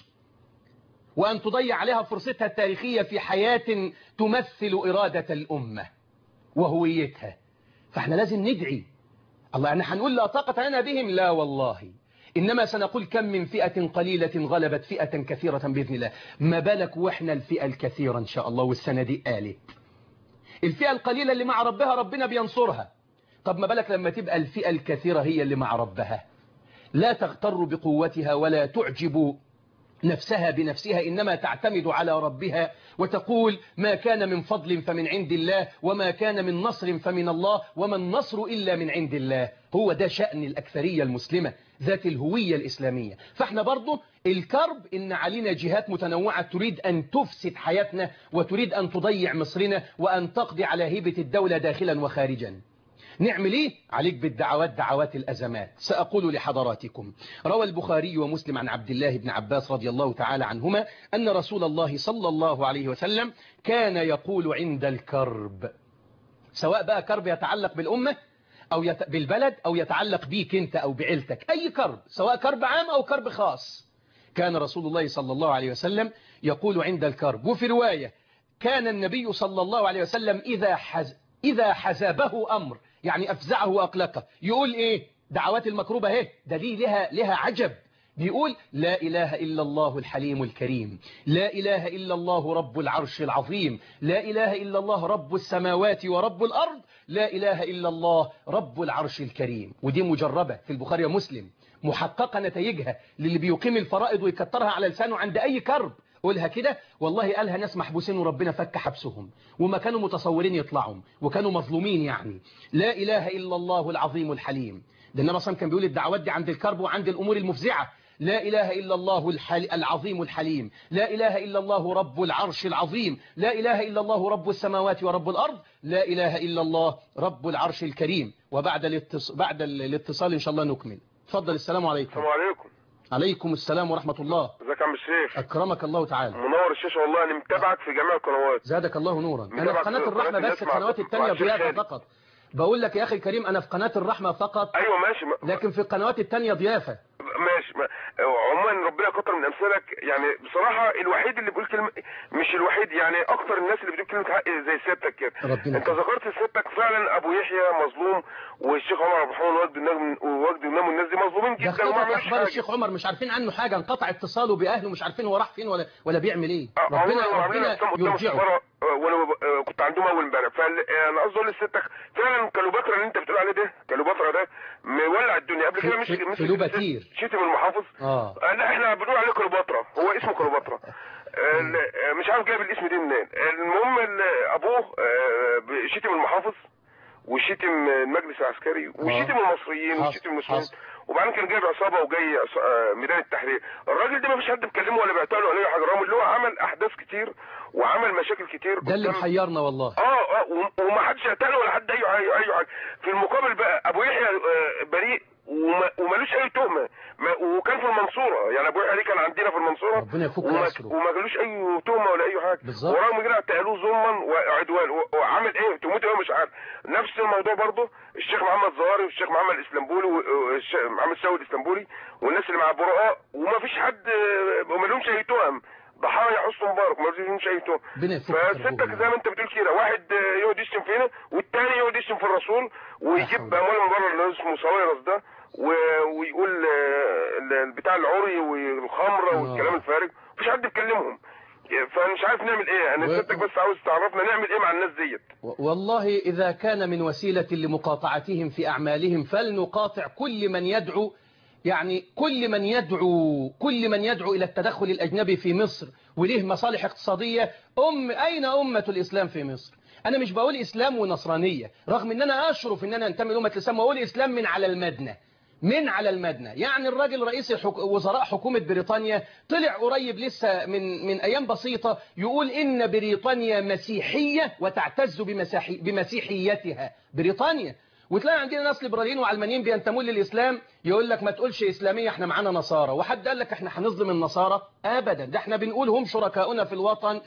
وأن تضيع عليها فرصتها التاريخية في حياة تمثل إرادة الأمة وهويتها. فاحنا لازم ندعي الله. يعني هنقول لا طاقة لنا بهم؟ لا والله، إنما سنقول كم من فئة قليلة غلبت فئة كثيرة بإذن الله. ما بالك وإحنا الفئة الكثيرة إن شاء الله، والسنة دي قالت الفئة القليلة اللي مع ربها ربنا بينصرها. طب ما بالك لما تبقى الفئة الكثيرة هي اللي مع ربها، لا تغتر بقوتها ولا تعجب نفسها بنفسها، إنما تعتمد على ربها وتقول ما كان من فضل فمن عند الله، وما كان من نصر فمن الله، وما النصر إلا من عند الله. هو ده شأن الأكثرية المسلمة ذات الهوية الإسلامية. فاحنا برضو الكرب إن علينا جهات متنوعة تريد أن تفسد حياتنا وتريد أن تضيع مصرنا وأن تقضي على هيبة الدولة داخلا وخارجا. نعمل ايه؟ عليك بالدعوات، دعوات الأزمات. سأقول لحضراتكم روى البخاري ومسلم عن عبد الله بن عباس رضي الله تعالى عنهما أن رسول الله صلى الله عليه وسلم كان يقول عند الكرب، سواء بقى كرب يتعلق بالأمة أو يت... بالبلد أو يتعلق بيك أنت أو بعيلتك، أي كرب سواء كرب عام أو كرب خاص، كان رسول الله صلى الله عليه وسلم يقول عند الكرب. وفي رواية كان النبي صلى الله عليه وسلم إذا حز... إذا حزبه أمر، يعني أفزعه وأقلقه، يقول إيه؟ دعوات المكروبة اهي، ده دي لها, لها عجب. بيقول لا إله إلا الله الحليم الكريم، لا إله إلا الله رب العرش العظيم، لا إله إلا الله رب السماوات ورب الأرض، لا إله إلا الله رب العرش الكريم. ودي مجربة في البخاري ومسلم، محققة نتائجها للي بيقيم الفرائض ويكترها على لسانه عند أي كرب. قولها كده. والله قالها ناس محبوسين وربنا فك حبسهم وما كانوا متصورين يطلعوا وكانوا مظلومين. يعني لا إله إلا الله العظيم الحليم. ده النبي صلى كان بيقول الدعوات دي عند الكرب وعند الأمور المفزعة. لا إله إلا الله العظيم الحليم، لا إله إلا الله رب العرش العظيم، لا إله إلا الله رب السماوات ورب الأرض، لا إله إلا الله رب العرش الكريم. وبعد الاتص... بعد الاتصال إن شاء الله نكمل. تفضل. السلام عليكم.
السلام عليكم.
عليكم السلام ورحمة الله.
ازيك يا عم الشيخ؟
أكرمك الله تعالى.
منور الشاشة والله. أنا متابعك في جميع القنوات.
زادك الله نورا. أنا في قناة الرحمة بس، القنوات التانية ضيافة فقط. بقول لك يا أخي الكريم أنا في قناة الرحمة فقط.
أيوة ماشي ما...
لكن في القنوات التانية ضيافة.
ماشي ما... عموما ربنا كتر من أمثالك. يعني بصراحة الوحيد اللي بيقول كلمة، مش الوحيد يعني أكتر الناس اللي بتقول كلمة حق زي سيادتك كده. أنت ذكرت سيادتك فعلا أبو يحيى مظلوم، والشيخ عمر عبد الرحمن وجد النجم ووجد النجم والناس دي مظلومين جدا.
وما عملوش حاجة. الشيخ عمر مش عارفين عنه حاجة، انقطع اتصاله بأهله، مش عارفين هو راح فين ولا ولا بيعمل إيه. ربنا ربنا يرجعه.
وانا كنت عندهم اول امبارح. فانا قصدي اقول لسيادتك فعلا كليوباترا اللي انت بتقول عليه ده، كليوباترا ده مولع الدنيا. قبل كده مش مش
كليوباتير
شتم المحافظ.
اه
لا احنا بنقول عليه كليوباترا، هو اسمه كليوباترا. مش عارف جايب الاسم ده منين. المهم ابوه شتم المحافظ وشتم المجلس العسكري وشتم المصريين وشتم المسلمين، وبعدين كان جايب عصابه وجاي ميدان التحرير. الراجل ده ما فيش حد بيكلمه ولا بيعتقله ولا اي حاجه، رغم اللي هو عمل احداث كتير وعمل مشاكل كتير.
ده اللي محيرنا والله.
اه اه وما حدش اعتقله ولا حد اي حاجه اي حاجه. في المقابل بقى ابو يحيى بريء ومالوش اي تهمه، وكان في المنصوره. يعني ابو يحيى كان عندنا في المنصوره
ربنا يفك اسره
وما جالوش اي تهمه ولا اي حاجه، ورغم كده اعتقلوه ظلما وعدوان. وعمل ايه تهمته ايه مش عارف. نفس الموضوع برضه الشيخ محمد زهاري والشيخ محمد الاسلامبولي والشيخ محمد سوي الاسلامبولي والناس اللي مع براء، وما فيش حد ما لهمش اي تهم. ضحايا حسن مبارك ما لهمش اي تهم. فستك زي ما انت بتقول كده، واحد يقعد يشتم فينا والتاني يقعد يشتم في الرسول ويجيب اموال من بره اللي اسمه ساويرس ده ويقول بتاع العري والخمره والكلام الفارغ. مفيش حد بيكلمهم. فمش عارف نعمل ايه. انا سيادتك بس عاوز تعرفنا نعمل ايه مع الناس ديت.
والله اذا كان من وسيله لمقاطعتهم في اعمالهم فلنقاطع كل من يدعو، يعني كل من يدعو كل من يدعو الى التدخل الاجنبي في مصر وليه مصالح اقتصاديه. ام اين امه الاسلام في مصر؟ انا مش بقول اسلام ونصرانيه، رغم ان انا اشرف ان انا انتمي لامه الاسلام واقول اسلام من على المدنه من على المدنة. يعني الراجل رئيس حك... وزراء حكومة بريطانيا طلع قريب لسه من من أيام بسيطة يقول إن بريطانيا مسيحية وتعتز بمسيحي... بمسيحيتها بريطانيا. وتلاقي عندنا ناس ليبراليين وعلمانيين بينتمون للإسلام يقول لك ما تقولش إسلامية، احنا معانا نصارى. وحد قال لك احنا هنظلم النصارى؟ أبدا، ده احنا بنقول هم شركاؤنا في الوطن،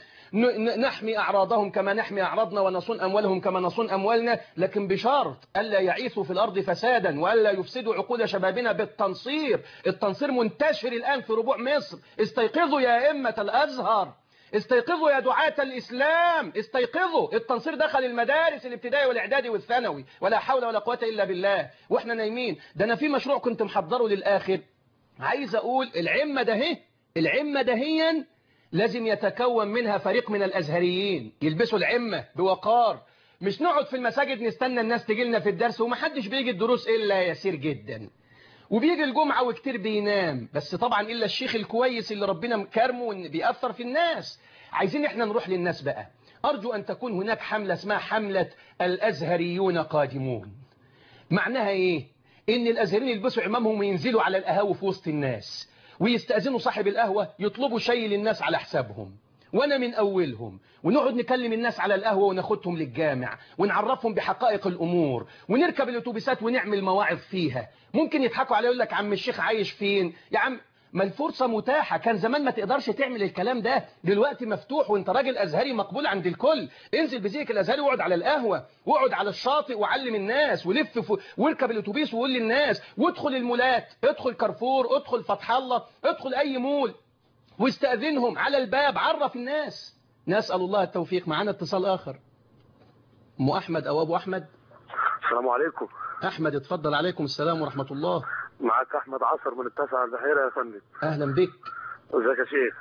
نحمي أعراضهم كما نحمي أعراضنا ونصون أموالهم كما نصون أموالنا، لكن بشرط ألا يعيثوا في الأرض فسادا وألا يفسدوا عقول شبابنا بالتنصير. التنصير منتشر الآن في ربوع مصر. استيقظوا يا أئمة الأزهر، استيقظوا يا دعاة الإسلام، استيقظوا. التنصير دخل المدارس الابتدائي والإعدادي والثانوي، ولا حول ولا قوة إلا بالله وإحنا نايمين. ده أنا في مشروع كنت محضره للآخر، عايز أقول العمة ده هي العمة دهيا لازم يتكون منها فريق من الأزهريين يلبسوا العمة بوقار، مش نقعد في المساجد نستنى الناس تجي لنا في الدرس، ومحدش بيجي الدروس إلا يسير جدا، وبيجي الجمعة وكتير بينام، بس طبعا إلا الشيخ الكويس اللي ربنا كرمه وإن بيأثر في الناس. عايزين إحنا نروح للناس بقى. أرجو أن تكون هناك حملة اسمها حملة الأزهريون قادمون. معناها إيه؟ إن الأزهريين يلبسوا عمامهم وينزلوا على القهاوي في وسط الناس ويستأذنوا صاحب القهوة يطلبوا شيء للناس على حسابهم، وانا من اولهم، ونقعد نكلم الناس على القهوة وناخدهم للجامع ونعرفهم بحقائق الامور، ونركب الاتوبيسات ونعمل مواعظ فيها. ممكن يضحكوا عليه يقول لك عم الشيخ عايش فين يا عم؟ ما الفرصة متاحة. كان زمان ما تقدرش تعمل الكلام ده، دلوقتي مفتوح وانت راجل ازهري مقبول عند الكل. انزل بزيك الازهري واقعد على القهوة واقعد على الشاطئ وعلم الناس ولف ف... واركب الاتوبيس وقول للناس، وادخل المولات، ادخل كارفور، ادخل فتح الله، ادخل اي مول واستأذنهم على الباب، عرف الناس. نسأل الله التوفيق. معانا اتصال اخر. ام احمد او ابو احمد.
السلام عليكم.
احمد اتفضل. عليكم السلام ورحمة الله.
معك احمد عصر من التاسعة البحيرة يا فندم.
اهلا بك.
ازيك يا شيخ؟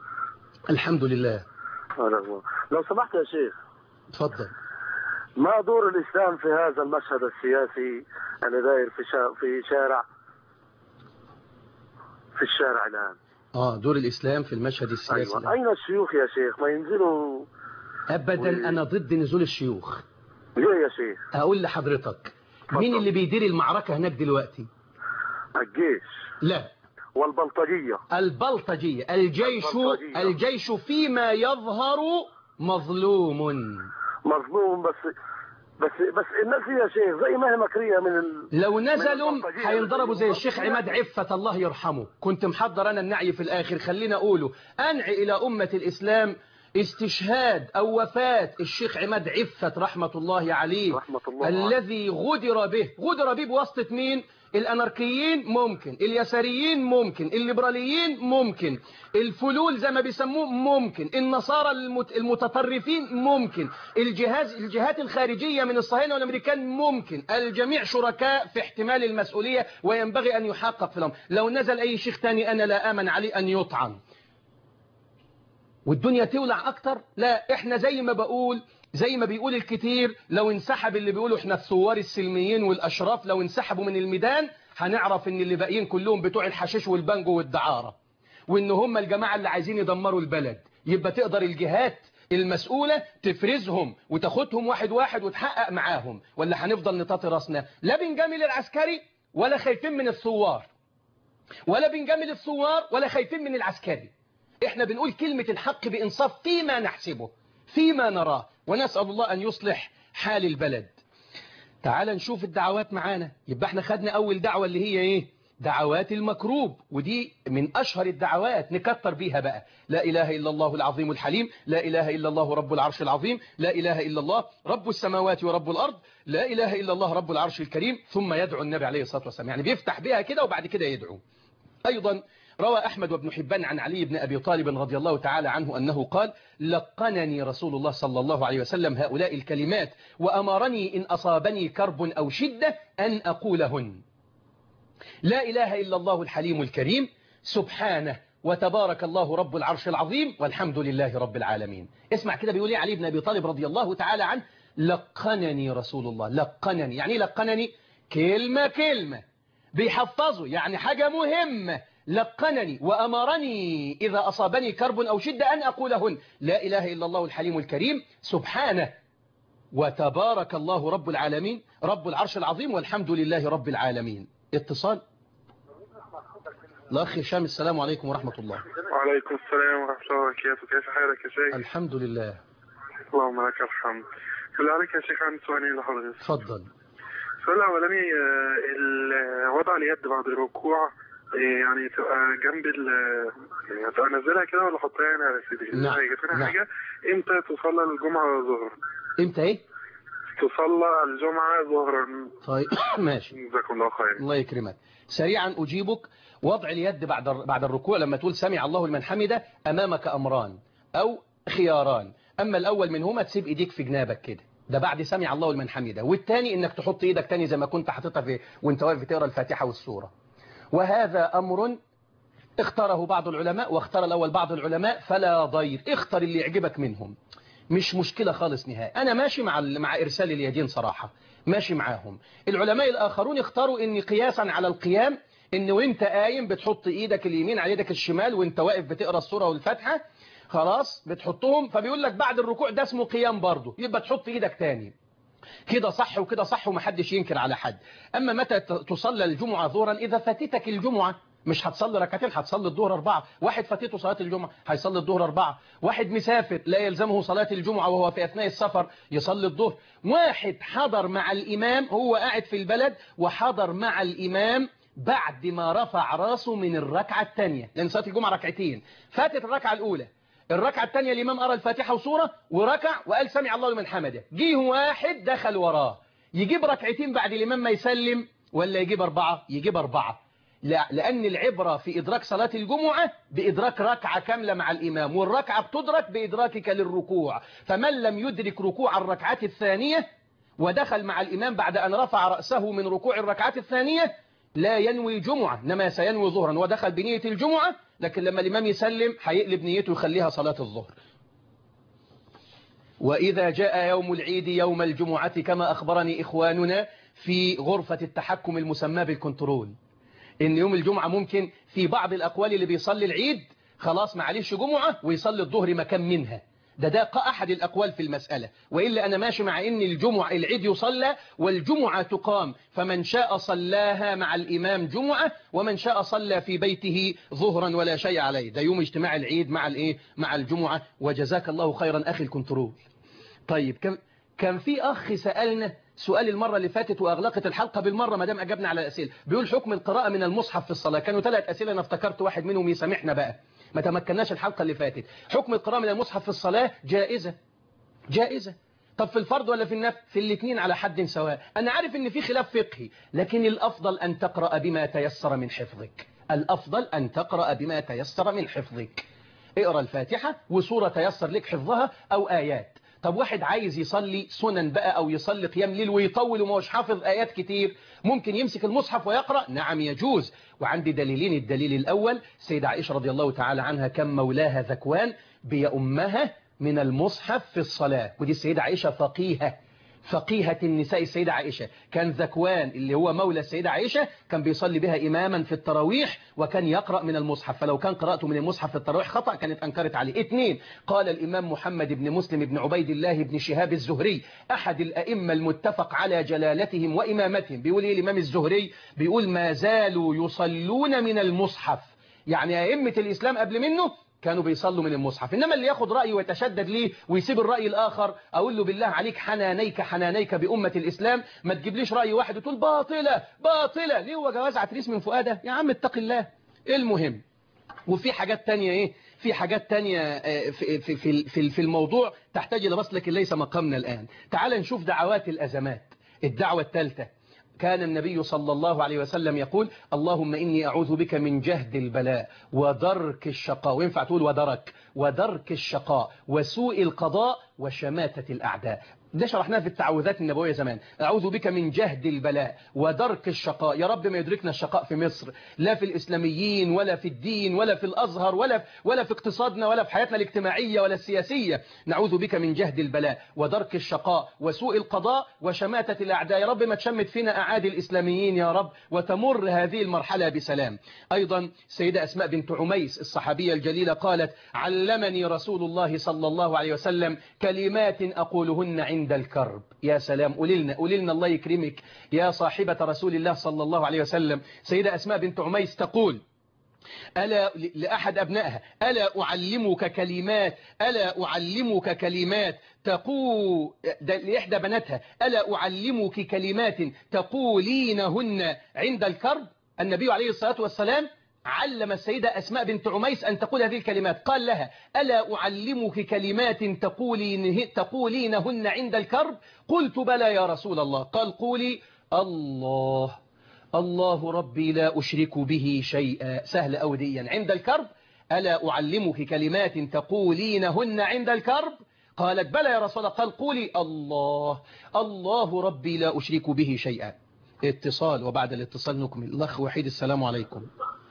الحمد لله.
أهلا. لو سمحت يا شيخ.
اتفضل.
ما دور الاسلام في هذا المشهد السياسي اللي داير في شا... في شارع في الشارع الان؟
اه دور الإسلام في المشهد السياسي.
أيوة. أين الشيوخ يا شيخ؟ ما ينزلوا.
أبدا و... أنا ضد نزول الشيوخ.
ليه يا شيخ؟
أقول لحضرتك مين اللي بيدير المعركة هناك دلوقتي؟
الجيش.
لا،
والبلطجية.
البلطجية. الجيش البلطجية. الجيش فيما يظهر مظلوم.
مظلوم بس بس بس الناس يا شيخ زي ما هي مكرية من ال...
لو نزلوا هينضربوا زي الشيخ عماد عفة الله يرحمه. كنت محضر أنا النعي في الآخر، خلينا أقوله أنعي إلى أمة الإسلام استشهاد أو وفاة الشيخ عماد عفة رحمة الله عليه،
رحمة الله
الذي غدر به. غدر به بواسطة مين؟ الأناركيين ممكن، اليساريين ممكن، الليبراليين ممكن، الفلول زي ما بيسموه ممكن، النصارى المتطرفين ممكن، الجهاز الجهات الخارجية من الصهاينة والأمريكان ممكن. الجميع شركاء في احتمال المسؤولية وينبغي أن يحقق في الأمر. لو نزل أي شيخ تاني أنا لا آمن عليه أن يطعن والدنيا تولع أكتر. لا، إحنا زي ما بقول زي ما بيقول الكتير، لو انسحب اللي بيقولوا احنا الثوار السلميين والأشراف، لو انسحبوا من الميدان هنعرف ان اللي باقيين كلهم بتوع الحشيش والبانجو والدعارة، وان هم الجماعة اللي عايزين يدمروا البلد. يبقى تقدر الجهات المسؤولة تفرزهم وتاخدهم واحد واحد وتحقق معاهم، ولا هنفضل نطاطي راسنا؟ لا بنجامل العسكري ولا خايفين من الثوار، ولا بنجامل الثوار ولا خايفين من العسكري. احنا بنقول كلمة الحق بإنصاف فيما نحسبه فيما نراه، ونسأل الله أن يصلح حال البلد. تعال نشوف الدعوات معانا. يبقى احنا خدنا أول دعوة اللي هي ايه؟ دعوات المكروب، ودي من أشهر الدعوات نكتر بيها بقى. لا إله إلا الله العظيم الحليم، لا إله إلا الله رب العرش العظيم، لا إله إلا الله رب السماوات ورب الأرض، لا إله إلا الله رب العرش الكريم، ثم يدعو النبي عليه الصلاة والسلام. يعني بيفتح بها كده وبعد كده يدعو. أيضا روى أحمد وابن حبان عن علي بن أبي طالب رضي الله تعالى عنه أنه قال: لقنني رسول الله صلى الله عليه وسلم هؤلاء الكلمات وأمرني إن أصابني كرب أو شدة أن أقولهن: لا إله إلا الله الحليم الكريم، سبحانه وتبارك الله رب العرش العظيم، والحمد لله رب العالمين. اسمع كده بيقول علي بن أبي طالب رضي الله تعالى عنه: لقنني رسول الله. لقنني يعني لقنني كلمة كلمة بيحفظوا، يعني حاجة مهمة. لقنني وأمرني إذا أصابني كرب أو شدة أن أقولهن: لا إله إلا الله الحليم الكريم، سبحانه وتبارك الله رب العالمين رب العرش العظيم، والحمد لله رب العالمين. اتصال الأخ هشام، السلام عليكم ورحمة الله.
وعليكم السلام ورحمة الله وبركاته. كيف حالك يا شيخ؟
الحمد لله.
اللهم لك الحمد. بالله عليك يا شيخ عندي سؤالين لحضرتك.
تفضل.
السؤال الأولاني، وضع اليد بعد الركوع يعني تبقى جنب ال يعني تبقى نزلها كده ولا حطها يعني على صدري؟
نعم.
ثاني حاجة، امتى تصلى الجمعة ظهرا؟
امتى ايه؟
تصلى الجمعة ظهرا.
طيب ماشي،
جزاكم الله خير.
الله يكرمك. سريعا أجيبك. وضع اليد بعد بعد الركوع لما تقول سمع الله لمن حمده، أمامك أمران أو خياران. أما الأول منهما تسيب إيديك في جنابك كده، ده بعد سمع الله لمن حمده. والتاني إنك تحط إيدك تاني زي ما كنت حاططها في وانت واقف بتقرا الفاتحة والسورة. وهذا أمر اختاره بعض العلماء واختار الأول بعض العلماء، فلا ضير، اختر اللي يعجبك منهم، مش مشكلة خالص نهائي. أنا ماشي مع مع إرسال اليدين صراحة، ماشي معاهم. العلماء الآخرون اختاروا إن قياسا على القيام، إن وانت قايم بتحط إيدك اليمين على يدك الشمال، وانت واقف بتقرأ السورة والفاتحة خلاص بتحطهم، فبيقول لك بعد الركوع ده اسمه قيام برضه، يبقى تحط إيدك تاني. كده صح وكده صح، ومحدش ينكر على حد. أما متى تصلى الجمعة ظهرا؟ إذا فاتتك الجمعة، مش هتصلي ركعتين، هتصلي الظهر أربعة. واحد فاتته صلاة الجمعة هيصلي الظهر أربعة. واحد مسافر لا يلزمه صلاة الجمعة وهو في أثناء السفر يصلي الظهر. واحد حضر مع الإمام، هو قاعد في البلد وحضر مع الإمام بعد ما رفع راسه من الركعة الثانية، لأن صلاة الجمعة ركعتين، فاتت الركعة الأولى، الركعة الثانية الإمام قرأ الفاتحة وسورة وركع وقال سمع الله لمن حمده، جيه واحد دخل وراه، يجيب ركعتين بعد الإمام ما يسلم ولا يجيب أربعة؟ يجيب أربعة. لا، لأن العبرة في إدراك صلاة الجمعة بإدراك ركعة كاملة مع الإمام، والركعة بتدرك بإدراكك للركوع. فمن لم يدرك ركوع الركعة الثانية ودخل مع الإمام بعد أن رفع رأسه من ركوع الركعة الثانية لا ينوي جمعة، إنما سينوي ظهرا. ودخل بنية الجمعة، لكن لما الإمام يسلم هيقلب نيته يخليها صلاة الظهر. وإذا جاء يوم العيد يوم الجمعة كما أخبرني إخواننا في غرفة التحكم المسمى بالكنترول، إن يوم الجمعة ممكن في بعض الأقوال اللي بيصلي العيد خلاص معلش جمعة ويصلي الظهر مكان منها. ده ده أحد الأقوال في المسألة. وإلا أنا ماشي مع إن الجمعة العيد يصلى والجمعة تقام، فمن شاء صلاها مع الإمام جمعة ومن شاء صلى في بيته ظهرا ولا شيء عليه. ده يوم اجتماع العيد مع الإيه مع الجمعة. وجزاك الله خيرا أخي الكنترول. طيب كم كان في أخ سألنا سؤال المرة اللي فاتت وأغلقت الحلقة بالمرة ما دام أجبنا على الأسئلة. بيقول حكم القراءة من المصحف في الصلاة. كانوا ثلاث أسئلة، أنا افتكرت واحد منهم يسامحنا بقى، ما تمكناش الحلقة اللي فاتت. حكم القراءة من المصحف في الصلاة جائزة جائزة. طب في الفرض ولا في النفل؟ في الاثنين على حد سواء. أنا عارف إن في خلاف فقهي، لكن الأفضل أن تقرأ بما تيسر من حفظك. الأفضل أن تقرأ بما تيسر من حفظك. اقرأ الفاتحة وسورة تيسر لك حفظها أو آيات. طب واحد عايز يصلي سنن بقى أو يصلي قيام ليل ويطول وما هوش حافظ آيات كتير، ممكن يمسك المصحف ويقرأ. نعم يجوز. وعندي دليلين. الدليل الأول سيدة عائشة رضي الله تعالى عنها كم مولاها ذكوان بيأمها من المصحف في الصلاة. ودي السيدة عائشة فقيهة فقيهة النساء. السيدة عائشة كان ذكوان اللي هو مولى السيدة عائشة كان بيصلي بها إماما في التراويح وكان يقرأ من المصحف، فلو كان قرأته من المصحف في التراويح خطأ كانت أنكرت عليه. اثنين، قال الإمام محمد بن مسلم بن عبيد الله بن شهاب الزهري أحد الأئمة المتفق على جلالتهم وإمامتهم، بيقول إيه الإمام الزهري؟ بيقول ما زالوا يصلون من المصحف. يعني أئمة الإسلام قبل منه كانوا بيصلوا من المصحف. إنما اللي ياخد رأي ويتشدد ليه ويسيب الرأي الآخر أقول له بالله عليك حنانيك حنانيك بأمة الإسلام، ما تجيبليش رأي واحد وتقول باطلة باطلة. ليه هو جواز عتريس من فؤادة؟ يا عم اتق الله. المهم، وفي حاجات تانية إيه في حاجات تانية في, في, في, في, في الموضوع تحتاج إلى بس، لكن ليس مقامنا الآن. تعال نشوف دعوات الأزمات. الدعوة الثالثة، كان النبي صلى الله عليه وسلم يقول اللهم إني أعوذ بك من جهد البلاء ودرك الشقاء، وينفع تقول ودرك ودرك الشقاء وسوء القضاء وشماتة الأعداء. ده شرحناه في التعوذات النبوية زمان. أعوذ بك من جهد البلاء ودرك الشقاء. يا رب ما يدركنا الشقاء في مصر، لا في الإسلاميين ولا في الدين ولا في الأزهر ولا في ولا في اقتصادنا ولا في حياتنا الاجتماعية ولا السياسية. نعوذ بك من جهد البلاء ودرك الشقاء وسوء القضاء وشماتة الأعداء. يا رب ما تشمت فينا أعادي الإسلاميين يا رب، وتمر هذه المرحلة بسلام. أيضا سيدة أسماء بنت عميس الصحابية الجليلة قالت علمني رسول الله صلى الله عليه وسلم كلمات أقولهن عند عند الكرب. يا سلام، قولي لنا قولي لنا الله يكرمك يا صاحبة رسول الله صلى الله عليه وسلم. سيدة أسماء بنت عميس تقول ألا لأحد أبنائها ألا أعلمك كلمات ألا أعلمك كلمات تقول لإحدى بناتها ألا أعلمك كلمات تقولينهن عند الكرب. النبي عليه الصلاة والسلام علم السيدة أسماء بنت عميس أن تقول هذه الكلمات. قال لها ألا أعلمك كلمات تقولين تقولينهن عند الكرب؟ قلت بلى يا رسول الله. قال قولي الله الله ربي لا أشرك به شيئا. سهل أوديا عند الكرب. ألا أعلمك كلمات تقولينهن عند الكرب؟ قالت بلى يا رسول الله. قال قولي الله الله ربي لا أشرك به شيئا. اتصال، وبعد الاتصال نكمل. الأخ وحيد السلام عليكم.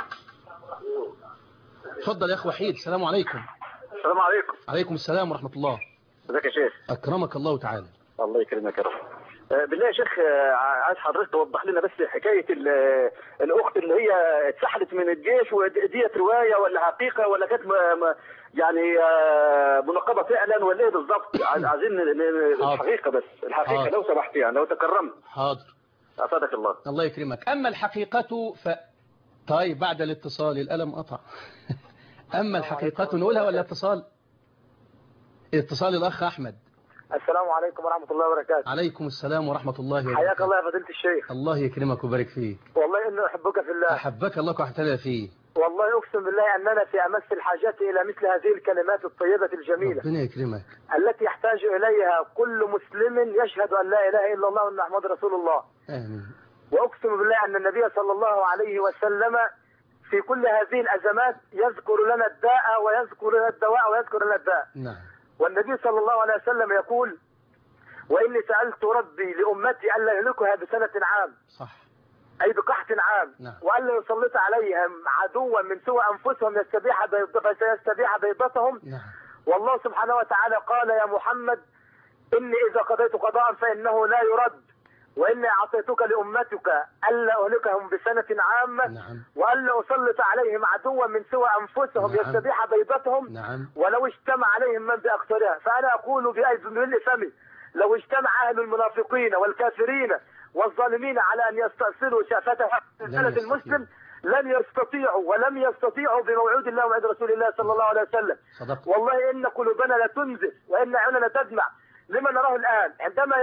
تفضل يا أخ وحيد. السلام عليكم.
السلام عليكم.
عليكم السلام ورحمة الله.
ازيك يا شيخ؟
أكرمك الله تعالى.
الله يكرمك يا رب. بالله يا شيخ عايز حضرتك توضح لنا بس حكاية الأخت اللي هي اتسحلت من الجيش، وديت رواية ولا حقيقة ولا كانت يعني منقبة فعلا ولا ايه بالظبط؟ عايزين الحقيقة بس الحقيقة حاضر. لو سمحت يعني لو تكرمت.
حاضر.
أفادك الله.
الله يكرمك. أما الحقيقة ف طيب بعد الاتصال الألم قطع. أما الحقيقة نقولها ولا اتصال؟ اتصال الأخ أحمد.
السلام عليكم ورحمة الله وبركاته.
عليكم السلام ورحمة الله وبركاته.
حياك الله يا فضيلة الشيخ.
الله يكرمك ويبارك فيك.
والله إنه أحبك في الله.
أحبك الله وأحتنى فيه.
والله أقسم بالله أننا في أمس الحاجات إلى مثل هذه الكلمات الطيبة الجميلة.
ربنا يكرمك.
التي يحتاج إليها كل مسلم يشهد أن لا إله إلا الله وأن محمد رسول الله.
آمين.
وأقسم بالله أن النبي صلى الله عليه وسلم في كل هذه الأزمات يذكر لنا الداء ويذكر لنا الدواء ويذكر لنا الداء.
نعم.
والنبي صلى الله عليه وسلم يقول وإني سألت ربي لأمتي ألا يهلكها بسنة عام.
صح.
أي بقحط عام.
نعم.
وألا يسلط عليهم عدوا من سوء أنفسهم يستبيح يستبيح بيضتهم.
نعم.
والله سبحانه وتعالى قال يا محمد إني إذا قضيت قضاء فإنه لا يرد وإني أعطيتك لأمتك ألا أهلكهم بسنة عامة.
نعم.
وألا أسلط عليهم عدوا من سوى أنفسهم. نعم. يستبيح بيضتهم.
نعم.
ولو اجتمع عليهم من بأكثرها. فأنا أقول بملء فمي لو اجتمع أهل المنافقين والكافرين والظالمين على أن يستأصلوا شافة البلد المسلم لن يستطيعوا ولم يستطيعوا بموعود الله وموعد رسول الله صلى الله عليه وسلم.
صدقت.
والله إن قلوبنا لتنزف وإن عيوننا تدمع لما نراه الآن. عندما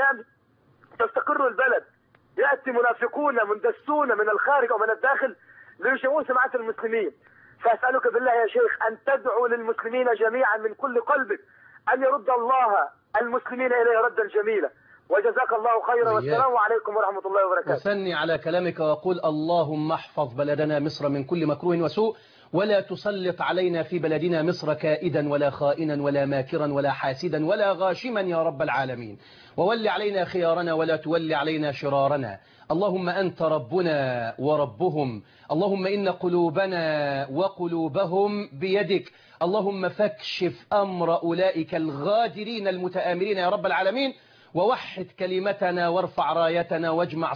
تستقر البلد يأتي منافقون مندسون من الخارج ومن الداخل ليشوهوا سمعة المسلمين. فأسألك بالله يا شيخ أن تدعو للمسلمين جميعا من كل قلبك أن يرد الله المسلمين إليه ردا جميلا. وجزاك الله خيرا. والسلام عليكم ورحمة الله وبركاته.
أثني على كلامك وأقول اللهم احفظ بلدنا مصر من كل مكروه وسوء، ولا تسلط علينا في بلدنا مصر كائدا ولا خائنا ولا ماكرا ولا حاسدا ولا غاشما يا رب العالمين، وول علينا خيارنا ولا تول علينا شرارنا. اللهم أنت ربنا وربهم، اللهم إن قلوبنا وقلوبهم بيدك، اللهم فاكشف أمر أولئك الغادرين المتآمرين يا رب العالمين، ووحد كلمتنا وارفع رايتنا واجمع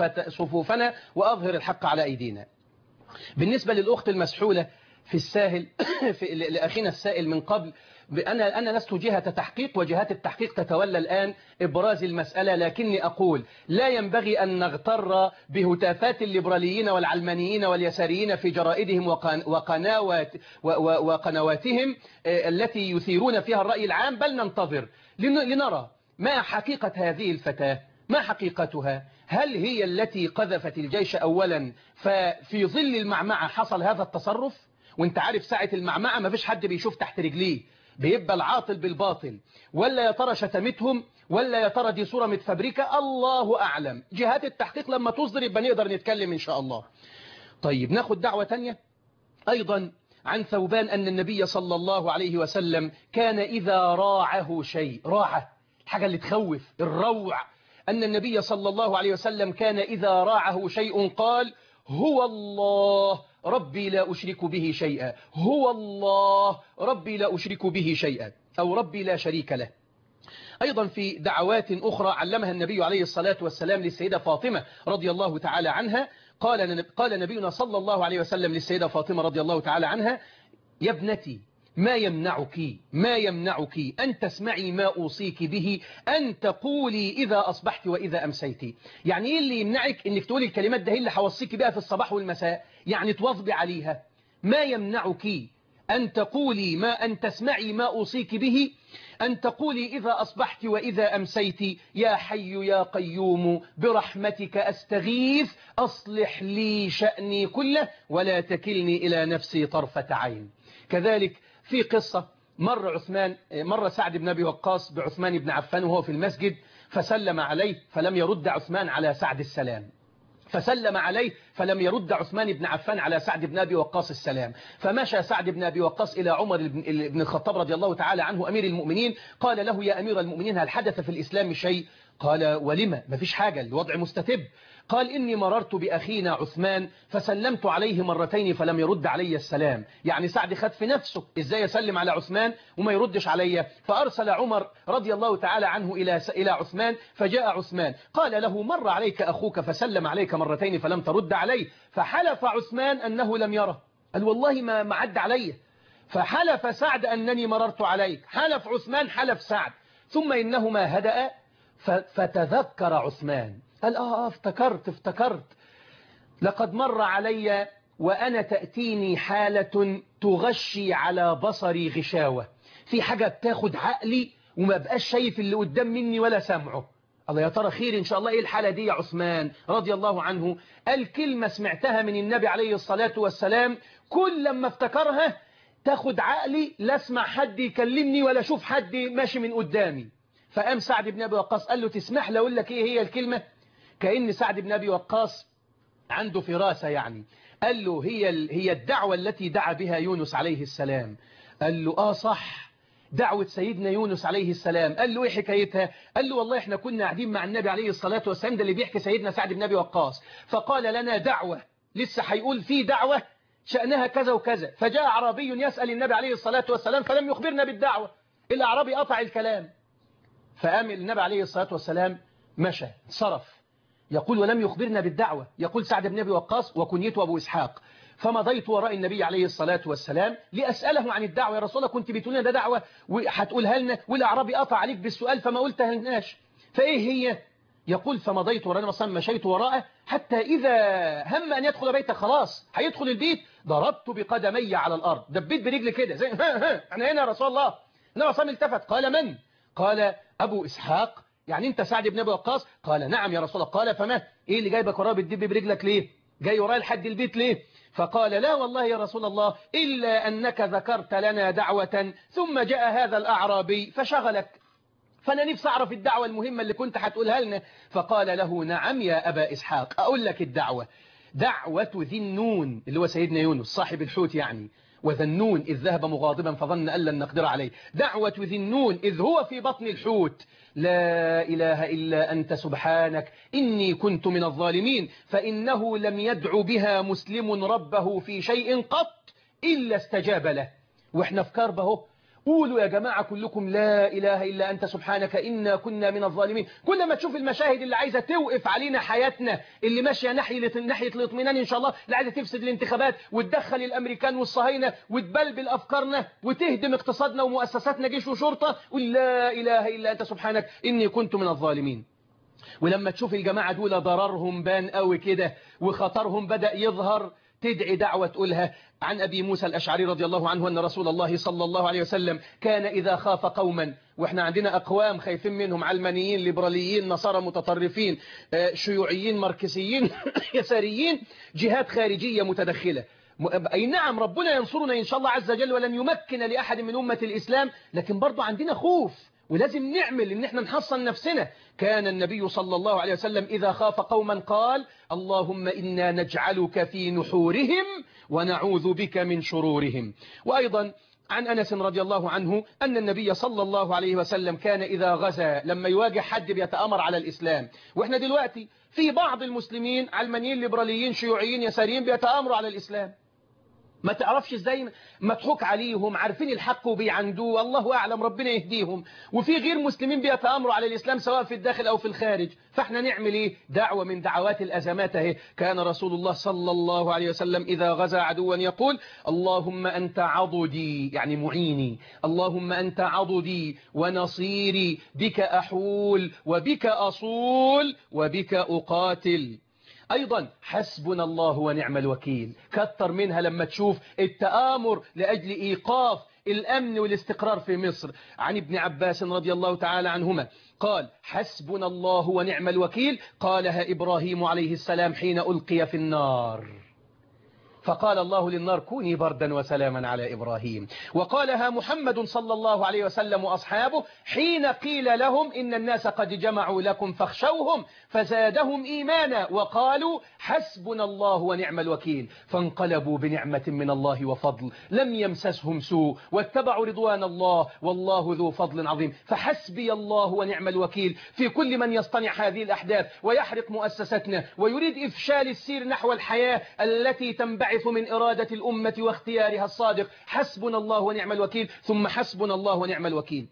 صفوفنا وأظهر الحق على أيدينا. بالنسبة للأخت المسحولة في الساهل في لأخينا السائل من قبل، أنا أنا لست جهة تحقيق وجهات التحقيق تتولى الآن إبراز المسألة، لكني أقول لا ينبغي أن نغتر بهتافات الليبراليين والعلمانيين واليساريين في جرائدهم وقنوات وقنواتهم التي يثيرون فيها الرأي العام، بل ننتظر لنرى ما حقيقة هذه الفتاة، ما حقيقتها. هل هي التي قذفت الجيش أولا ففي ظل المعمعة حصل هذا التصرف؟ وانت عارف ساعة المعمعة ما فيش حد بيشوف تحت رجليه، بيبقى العاطل بالباطل، ولا يا ترى شتمتهم ولا يا ترى دي صورة متفبركة، الله أعلم. جهات التحقيق لما تصدر يبقى نقدر نتكلم إن شاء الله. طيب ناخد دعوة تانية أيضا عن ثوبان أن النبي صلى الله عليه وسلم كان إذا راعه شيء، راعه الحاجة اللي تخوف، الروع، أن النبي صلى الله عليه وسلم كان إذا راعه شيء قال هو الله ربي لا أشرك به شيئا، هو الله ربي لا أشرك به شيئا، أو ربي لا شريك له. أيضا في دعوات أخرى علمها النبي عليه الصلاة والسلام للسيدة فاطمة رضي الله تعالى عنها، قال قال نبينا صلى الله عليه وسلم للسيدة فاطمة رضي الله تعالى عنها يا ابنتي ما يمنعك ما يمنعك أن تسمعي ما أوصيك به أن تقولي إذا أصبحت وإذا أمسيت. يعني إيه اللي يمنعك إنك تقولي الكلمات ده اللي حوصيك بها في الصباح والمساء، يعني تواظبي عليها. ما يمنعك أن تقولي ما أن تسمعي ما أوصيك به أن تقولي إذا أصبحت وإذا أمسيت يا حي يا قيوم برحمتك أستغيث أصلح لي شأني كله ولا تكلني إلى نفسي طرفة عين. كذلك في قصة مر عثمان مر سعد بن أبي وقاص بعثمان بن عفان وهو في المسجد فسلم عليه فلم يرد عثمان على سعد السلام، فسلم عليه فلم يرد عثمان بن عفان على سعد بن أبي وقاص السلام، فمشى سعد بن أبي وقاص إلى عمر بن الخطاب رضي الله تعالى عنه أمير المؤمنين، قال له يا أمير المؤمنين هل حدث في الإسلام شيء؟ قال ولما؟ ما فيش حاجة، الوضع مستتب. قال إني مررت بأخينا عثمان فسلمت عليه مرتين فلم يرد علي السلام. يعني سعد خد في نفسه إزاي يسلم على عثمان وما يردش علي، فأرسل عمر رضي الله تعالى عنه إلى إلى عثمان، فجاء عثمان قال له مر عليك أخوك فسلم عليك مرتين فلم ترد عليه، فحلف عثمان أنه لم يره، قال والله ما ما عد علي، فحلف سعد أنني مررت عليك، حلف عثمان حلف سعد، ثم إنهما هدأ فتذكر عثمان قال آه, آه افتكرت افتكرت لقد مر علي وأنا تأتيني حالة تغشي على بصري غشاوة، في حاجة بتاخد عقلي وما بقاش شايف اللي قدام مني ولا سمعه. الله يا ترى خير إن شاء الله. إيه الحالة دي يا عثمان رضي الله عنه؟ قال كلمة سمعتها من النبي عليه الصلاة والسلام كل لما افتكرها تاخد عقلي، لا اسمع حد يكلمني ولا اشوف حد ماشي من قدامي. فقام سعد بن أبي وقاص قال له تسمح لي اقول لك ايه هي الكلمة؟ كأن سعد بن أبي وقاص عنده فراسة يعني. قال له هي هي الدعوة التي دعا بها يونس عليه السلام. قال له آه صح دعوة سيدنا يونس عليه السلام. قال له ايه حكايتها؟ قال له والله احنا كنا قاعدين مع النبي عليه الصلاة والسلام، ده اللي بيحكي سيدنا سعد بن أبي وقاص، فقال لنا دعوة، لسه هيقول في دعوة شأنها كذا وكذا، فجاء أعرابي يسأل النبي عليه الصلاة والسلام فلم يخبرنا بالدعوة، الأعرابي قطع الكلام، فقام النبي عليه الصلاة والسلام مشى صرف، يقول ولم يخبرنا بالدعوة. يقول سعد بن أبي وقاص وكنيته أبو إسحاق، فمضيت وراء النبي عليه الصلاة والسلام لأسأله عن الدعوة. يا رسول الله كنت بتقول لنا ده دعوة وهتقولها لنا، والأعرابي قطع عليك بالسؤال فما قلتها لناش، فإيه هي؟ يقول فمضيت وراء النبي مشيت وراءه حتى إذا هم أن يدخل بيته، خلاص هيدخل البيت، ضربت بقدمي على الأرض، دبيت برجلي كده زي ها ها احنا هنا يا رسول الله. النبي صلى التفت قال من؟ قال أبو إسحاق، يعني أنت سعد بن أبي وقاص؟ قال نعم يا رسول الله. قال فما إيه اللي جايبك وراء بتدب برجلك ليه؟ جاي وراء لحد البيت ليه؟ فقال لا والله يا رسول الله إلا أنك ذكرت لنا دعوة ثم جاء هذا الأعرابي فشغلك، فأنا نفسي أعرف الدعوة المهمة اللي كنت هتقولها لنا. فقال له نعم يا أبا إسحاق، أقول لك الدعوة، دعوة ذي النون اللي هو سيدنا يونس صاحب الحوت يعني، وذا النون إذ ذهب مغاضبا فظن أن لن نقدر عليه، دعوة ذي النون إذ هو في بطن الحوت، لا إله إلا أنت سبحانك إني كنت من الظالمين، فإنه لم يدعو بها مسلم ربه في شيء قط إلا استجاب له. وإحنا في كربه، قولوا يا جماعة كلكم لا إله إلا أنت سبحانك إنا كنا من الظالمين. كل ما تشوف المشاهد اللي عايزة توقف علينا حياتنا، اللي ماشية ناحية ناحية الاطمئنان إن شاء الله، اللي عايزة تفسد الانتخابات وتدخل الأمريكان والصهاينة وتبلبل أفكارنا وتهدم اقتصادنا ومؤسساتنا جيش وشرطة، قل لا إله إلا أنت سبحانك إني كنت من الظالمين. ولما تشوف الجماعة دول ضررهم بان قوي كده وخطرهم بدأ يظهر، تدعي دعوة تقولها. عن أبي موسى الأشعري رضي الله عنه أن رسول الله صلى الله عليه وسلم كان إذا خاف قوما، وإحنا عندنا أقوام خايفين منهم، علمانيين ليبراليين نصارى متطرفين شيوعيين ماركسيين يساريين، جهات خارجية متدخلة، أي نعم ربنا ينصرنا إن شاء الله عز وجل ولن يمكن لأحد من أمة الإسلام، لكن برضو عندنا خوف ولازم نعمل إن احنا نحصن نفسنا. كان النبي صلى الله عليه وسلم إذا خاف قوما قال اللهم إنا نجعلك في نحورهم ونعوذ بك من شرورهم. وأيضا عن أنس رضي الله عنه أن النبي صلى الله عليه وسلم كان إذا غزا لما يواجه حد بيتأمر على الإسلام، وإحنا دلوقتي في بعض المسلمين علمانيين ليبراليين شيوعيين يساريين بيتأمروا على الإسلام، ما تعرفش ازاي مضحوك عليهم، عارفين الحق وبيعندوه، الله أعلم ربنا يهديهم، وفي غير مسلمين بيتآمروا على الإسلام سواء في الداخل أو في الخارج. فاحنا نعمل ايه؟ دعوة من دعوات الأزمات اهي. كان رسول الله صلى الله عليه وسلم إذا غزا عدوا يقول اللهم أنت عضدي يعني معيني، اللهم أنت عضدي ونصيري، بك أحول وبك أصول وبك أقاتل. أيضا حسبنا الله ونعم الوكيل، كتر منها لما تشوف التآمر لأجل إيقاف الأمن والاستقرار في مصر. عن ابن عباس رضي الله تعالى عنهما قال حسبنا الله ونعم الوكيل قالها إبراهيم عليه السلام حين ألقي في النار، فقال الله للنار كوني بردا وسلاما على إبراهيم. وقالها محمد صلى الله عليه وسلم وأصحابه حين قيل لهم إن الناس قد جمعوا لكم فاخشوهم فزادهم إيمانا وقالوا حسبنا الله ونعم الوكيل، فانقلبوا بنعمة من الله وفضل لم يمسسهم سوء واتبعوا رضوان الله والله ذو فضل عظيم. فحسبي الله ونعم الوكيل في كل من يصطنع هذه الأحداث ويحرق مؤسستنا ويريد إفشال السير نحو الحياة التي تنبعث من إرادة الأمة واختيارها الصادق. حسبنا الله ونعم الوكيل ثم حسبنا الله ونعم الوكيل.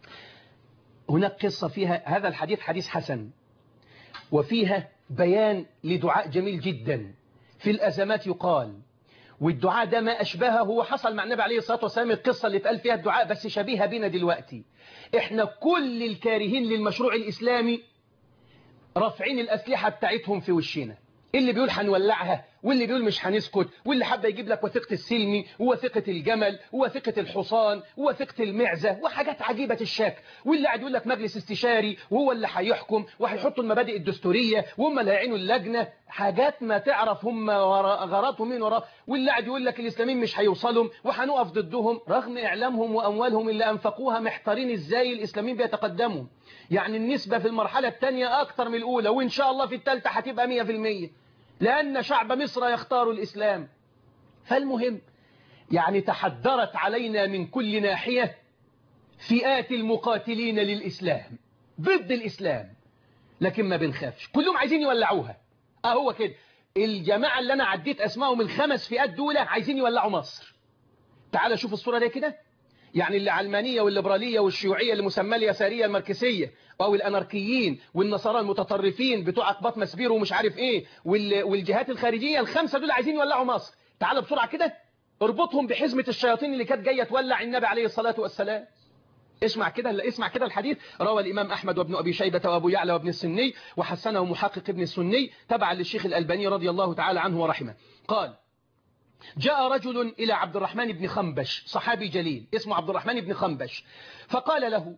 هناك قصة فيها هذا الحديث حديث حسن، وفيها بيان لدعاء جميل جدا في الأزمات يقال، والدعاء ده ما أشبهه هو حصل مع النبي عليه الصلاة والسلام. القصة اللي اتقال فيها الدعاء بس شبيهة بنا دلوقتي. احنا كل الكارهين للمشروع الإسلامي رافعين الأسلحة بتاعتهم في وشنا، اللي بيقول هنولعها واللي بيقول مش هنسكت، واللي حابة يجيب لك وثيقة السلمي ووثيقة الجمل ووثيقة الحصان ووثيقة المعزة وحاجات عجيبة الشكل، واللي قاعد يقول لك مجلس استشاري وهو اللي هيحكم وهيحطوا المبادئ الدستورية وهم اللي هيعينوا اللجنة، حاجات ما تعرف هم وراء غراتهم مين وراء، واللي قاعد يقول لك الإسلاميين مش هيوصلهم وهنقف ضدهم رغم إعلامهم وأموالهم اللي أنفقوها محتارين إزاي الإسلاميين بيتقدموا. يعني النسبة في المرحلة الثانية أكتر من الأولى، وإن شاء الله في الثالثة هتبقى مية في المية لأن شعب مصر يختار الإسلام. فالمهم يعني تحدرت علينا من كل ناحية فئات المقاتلين للإسلام ضد الإسلام، لكن ما بنخافش، كلهم عايزين يولعوها. أهو كده الجماعة اللي أنا عديت أسمائهم الخمس فئات دول عايزين يولعوا مصر. تعال شوف الصورة دي كده، يعني العلمانية والليبرالية والشيوعية اللي مسمى اليسارية الماركسية أو الأناركيين والنصارى المتطرفين بتوع أقباط مسبير ومش عارف إيه والجهات الخارجية الخمسة دول عايزين يولعوا مصر. تعال بسرعة كده اربطهم بحزمة الشياطين اللي كانت جاية تولع النبي عليه الصلاة والسلام. اسمع كده اسمع كده الحديث. روى الإمام أحمد وابن أبي شيبة وأبو يعلى وابن السني وحسنه محقق ابن السني تبعا للشيخ الألباني رضي الله تعالى عنه ورحمه. قال: جاء رجل إلى عبد الرحمن بن خنبش، صحابي جليل اسمه عبد الرحمن بن خنبش، فقال له: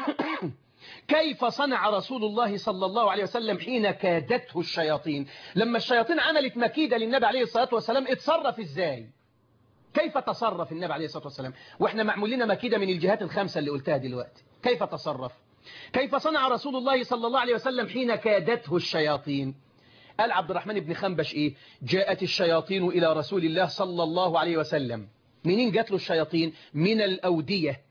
كيف صنع رسول الله صلى الله عليه وسلم حين كادته الشياطين؟ لما الشياطين عملت مكيدة للنبي عليه الصلاة والسلام اتصرف ازاي؟ كيف تصرف النبي عليه الصلاة والسلام؟ واحنا معمول لنا مكيدة من الجهات الخمسة اللي قلتها دلوقتي. كيف تصرف؟ كيف صنع رسول الله صلى الله عليه وسلم حين كادته الشياطين؟ قال عبد الرحمن بن خنبش ايه؟ جاءت الشياطين إلى رسول الله صلى الله عليه وسلم. منين جات له الشياطين؟ من الأودية،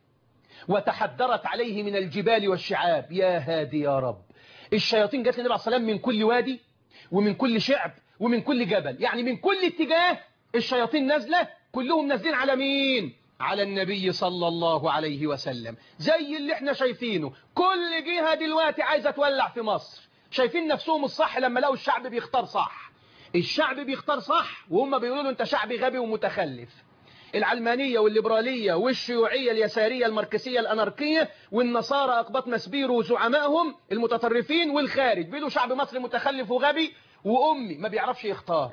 وتحدرت عليه من الجبال والشعاب. يا هادي يا رب، الشياطين جات للنبي عليه الصلاة والسلام من كل وادي ومن كل شعب ومن كل جبل، يعني من كل اتجاه الشياطين نازلة، كلهم نازلين على مين؟ على النبي صلى الله عليه وسلم. زي اللي احنا شايفينه، كل جهة دلوقتي عايزة تولع في مصر، شايفين نفسهم الصح لما لقوا الشعب بيختار صح. الشعب بيختار صح وهم بيقولوا له انت شعب غبي ومتخلف. العلمانية والليبرالية والشيوعية اليسارية الماركسية الأناركية والنصارى أقباط مسبير وزعمائهم المتطرفين والخارج بيقولوا شعب مصر متخلف وغبي وأمي ما بيعرفش يختار.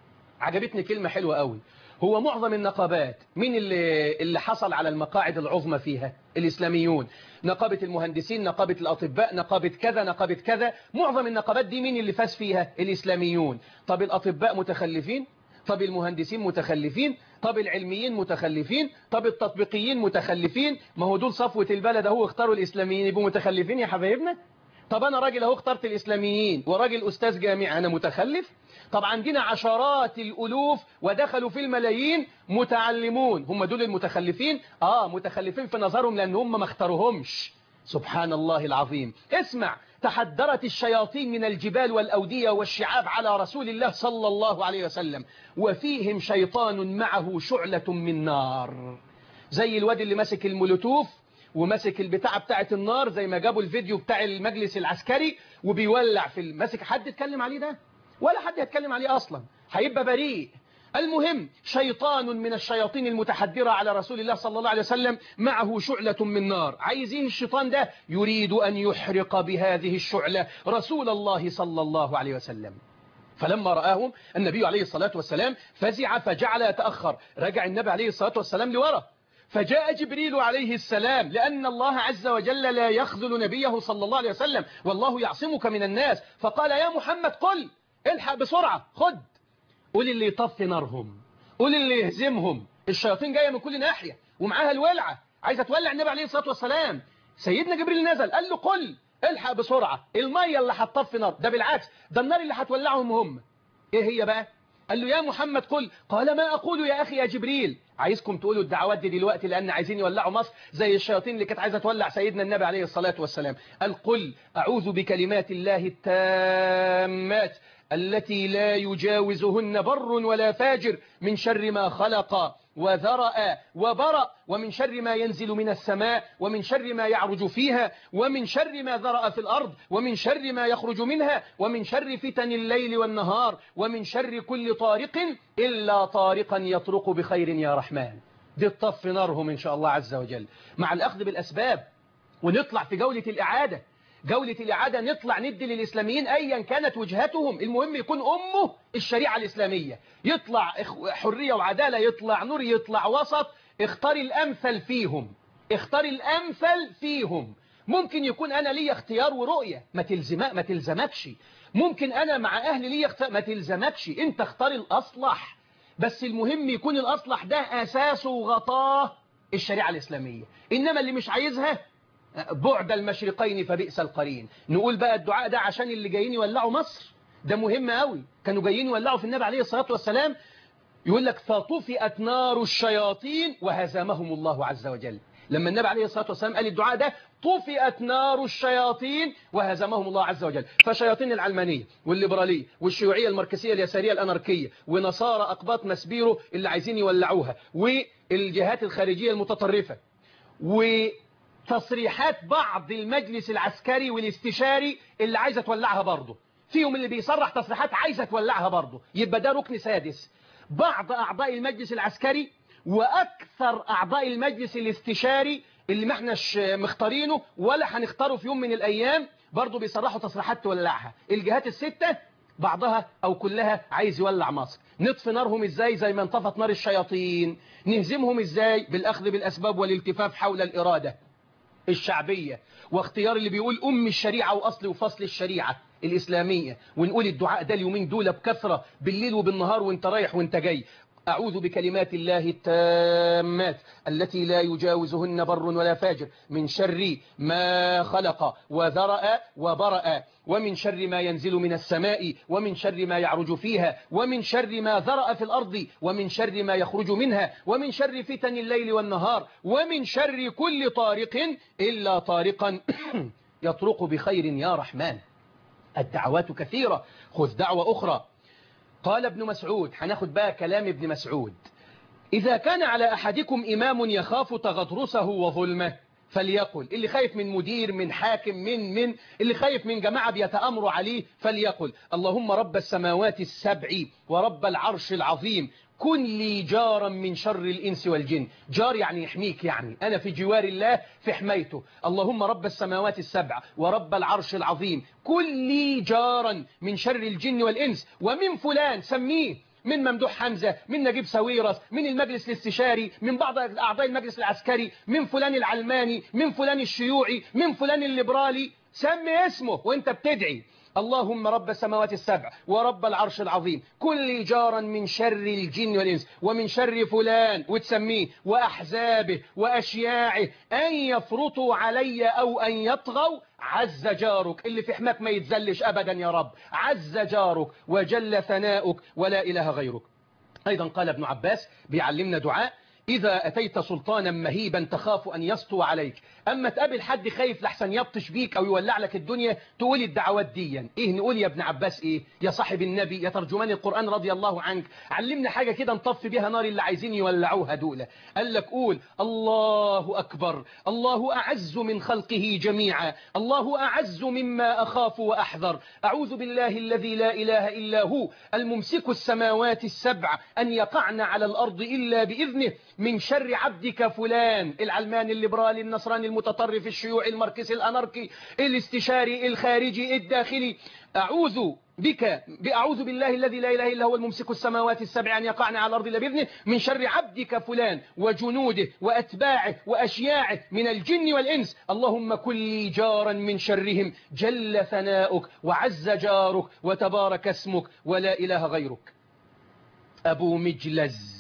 عجبتني كلمة حلوة قوي. هو معظم النقابات مين اللي, اللي حصل على المقاعد العظمى فيها؟ الإسلاميون. نقابة المهندسين، نقابة الأطباء، نقابة كذا نقابة كذا. معظم النقابات دي مين اللي فاز فيها؟ الإسلاميون. طب الأطباء متخلفين؟ طب المهندسين متخلفين؟ طب العلميين متخلفين؟ طب التطبيقيين متخلفين؟ ما هو دول صفوة البلد اهو اختاروا الإسلاميين يبقوا متخلفين يا حبايبنا؟ طب أنا راجل اهو اخترت الإسلاميين وراجل أستاذ جامعة، أنا متخلف؟ طب عندنا عشرات الألوف ودخلوا في الملايين متعلمون، هم دول المتخلفين؟ آه متخلفين في نظرهم لأن هم ما اختاروهمش. سبحان الله العظيم. اسمع، تحدرت الشياطين من الجبال والأودية والشعاب على رسول الله صلى الله عليه وسلم، وفيهم شيطان معه شعلة من نار. زي الواد اللي ماسك المولوتوف وماسك البتاع بتاعة النار، زي ما جابوا الفيديو بتاع المجلس العسكري وبيولع في الماسك. حد يتكلم عليه ده؟ ولا حد يتكلم عليه أصلا، هيبقى بريء. المهم شيطان من الشياطين المتحدرة على رسول الله صلى الله عليه وسلم معه شعلة من نار. عايزين الشيطان ده يريد أن يحرق بهذه الشعلة رسول الله صلى الله عليه وسلم. فلما رآهم النبي عليه الصلاة والسلام فزع فجعل يتأخر. رجع النبي عليه الصلاة والسلام لورا، فجاء جبريل عليه السلام، لأن الله عز وجل لا يخذل نبيه صلى الله عليه وسلم والله يعصمك من الناس. فقال: يا محمد قل، الحق بسرعة، خد، قول اللي يطفي نارهم، قول اللي يهزمهم. الشياطين جاية من كل ناحية ومعاها الولعة عايزة تولع النبي عليه الصلاة والسلام. سيدنا جبريل نزل قال له: قل، الحق بسرعة، المية اللي هتطفي نار، ده بالعكس ده النار اللي هتولعهم هم. ايه هي بقى؟ قال له: يا محمد قل. قال: ما أقول يا أخي يا جبريل؟ عايزكم تقولوا الدعوات دي دلوقتي لأن عايزين يولعوا مصر زي الشياطين اللي كانت عايزة تولع سيدنا النبي عليه الصلاة والسلام. قال: قل أعوذ بكلمات الله التامات التي لا يجاوزهن بر ولا فاجر من شر ما خلق وذرأ وبرأ، ومن شر ما ينزل من السماء، ومن شر ما يعرج فيها، ومن شر ما ذرأ في الأرض، ومن شر ما يخرج منها، ومن شر فتن الليل والنهار، ومن شر كل طارق إلا طارقا يطرق بخير يا رحمن. دي الطف نارهم إن شاء الله عز وجل مع الأخذ بالأسباب. ونطلع في جولة الإعادة، جولة الإعادة نطلع ندي للإسلاميين أيا كانت وجهتهم، المهم يكون أمه الشريعة الإسلامية. يطلع حرية وعدالة، يطلع نور، يطلع وسط. اختار الأمثل فيهم، اختار الأمثل فيهم. ممكن يكون أنا لي اختيار ورؤية، ما تلزمك ما تلزمكش. ممكن أنا مع أهلي لي اختيار، ما تلزمكش. أنت اختار الأصلح، بس المهم يكون الأصلح ده أساسه وغطاه الشريعة الإسلامية. إنما اللي مش عايزها بعد المشرقين فبئس القرين. نقول بقى الدعاء ده عشان اللي جايين يولعوا مصر، ده مهم قوي. كانوا جايين يولعوا في النبي عليه الصلاة والسلام، يقول لك فطفئت نار الشياطين وهزمهم الله عز وجل. لما النبي عليه الصلاة والسلام قال الدعاء ده طفئت نار الشياطين وهزمهم الله عز وجل. فشياطين العلمانية والليبرالية والشيوعية الماركسية اليسارية الأناركية ونصارى أقباط مسبيرو اللي عايزين يولعوها والجهات الخارجية المتطرفة وتصريحات بعض المجلس العسكري والاستشاري اللي عايزة تولعها برضه، فيهم اللي بيصرح تصريحات عايزة تولعها برضه، يبقى ده ركن سادس. بعض أعضاء المجلس العسكري وأكثر أعضاء المجلس الاستشاري اللي ما احناش مختارينه ولا هنختاره في يوم من الأيام برضه بيصرحوا تصريحات تولعها. الجهات الستة بعضها أو كلها عايز يولع مصر. نطفي نارهم إزاي؟ زي ما انطفت نار الشياطين. نهزمهم إزاي؟ بالأخذ بالأسباب والالتفاف حول الإرادة الشعبية واختيار اللي بيقول أم الشريعة وأصل وفصل الشريعة الإسلامية، ونقول الدعاء ده اليومين دول بكثرة بالليل وبالنهار وانت رايح وانت جاي. أعوذ بكلمات الله التامات التي لا يجاوزهن بر ولا فاجر من شر ما خلق وذرأ وبرأ، ومن شر ما ينزل من السماء، ومن شر ما يعرج فيها، ومن شر ما ذرأ في الأرض، ومن شر ما يخرج منها، ومن شر فتن الليل والنهار، ومن شر كل طارق إلا طارقا يطرق بخير يا رحمن. الدعوات كثيرة، خذ دعوة أخرى. قال ابن مسعود، هناخد بقى كلام ابن مسعود: إذا كان على أحدكم إمام يخاف تغطرسه وظلمه فليقل. اللي خايف من مدير، من حاكم، من من اللي خايف من جماعة بيتأمروا عليه فليقل: اللهم رب السماوات السبع ورب العرش العظيم كن لي جارا من شر الإنس والجن. جار يعني يحميك، يعني أنا في جوار الله في حمايته. اللهم رب السماوات السبع ورب العرش العظيم كن لي جارا من شر الجن والإنس ومن فلان، سميه، من ممدوح حمزة، من نجيب ساويرس، من المجلس الاستشاري، من بعض أعضاء المجلس العسكري، من فلان العلماني، من فلان الشيوعي، من فلان الليبرالي، سمي اسمه وانت بتدعي. اللهم رب السماوات السبع ورب العرش العظيم كل جارا من شر الجن والإنس ومن شر فلان، وتسميه، وأحزابه وأشياعه أن يفرطوا علي أو أن يطغوا، عز جارك. اللي في حماك ما يتزلش أبدا يا رب، عز جارك وجل ثناؤك ولا إله غيرك. أيضا قال ابن عباس بيعلمنا دعاء: إذا أتيت سلطانا مهيبا تخاف أن يسطو عليك. أما تقابل حد خايف لحسن يبطش بيك أو يولع لك الدنيا تقول الدعوات دي. إيه نقول يا ابن عباس؟ إيه يا صاحب النبي، يا ترجمان القرآن رضي الله عنك، علمنا حاجة كده نطفي بها نار اللي عايزين يولعوها دولة. قال لك قول: الله أكبر، الله أعز من خلقه جميعا، الله أعز مما أخاف وأحذر، أعوذ بالله الذي لا إله إلا هو الممسك السماوات السبع أن يقعن على الأرض إلا بإذنه، من شر عبدك فلان، العلماني الليبرالي النصراني المتطرف الشيوعي الماركسي الأناركي الاستشاري الخارجي الداخلي. أعوذ بك بأعوذ بالله الذي لا إله إلا هو الممسك السماوات السبع أن يقعن على الأرض إلا بإذنه، من شر عبدك فلان وجنوده وأتباعه وأشياعه من الجن والإنس، اللهم كن لي جارا من شرهم جل ثناؤك وعز جارك وتبارك اسمك ولا إله غيرك. أبو مجلز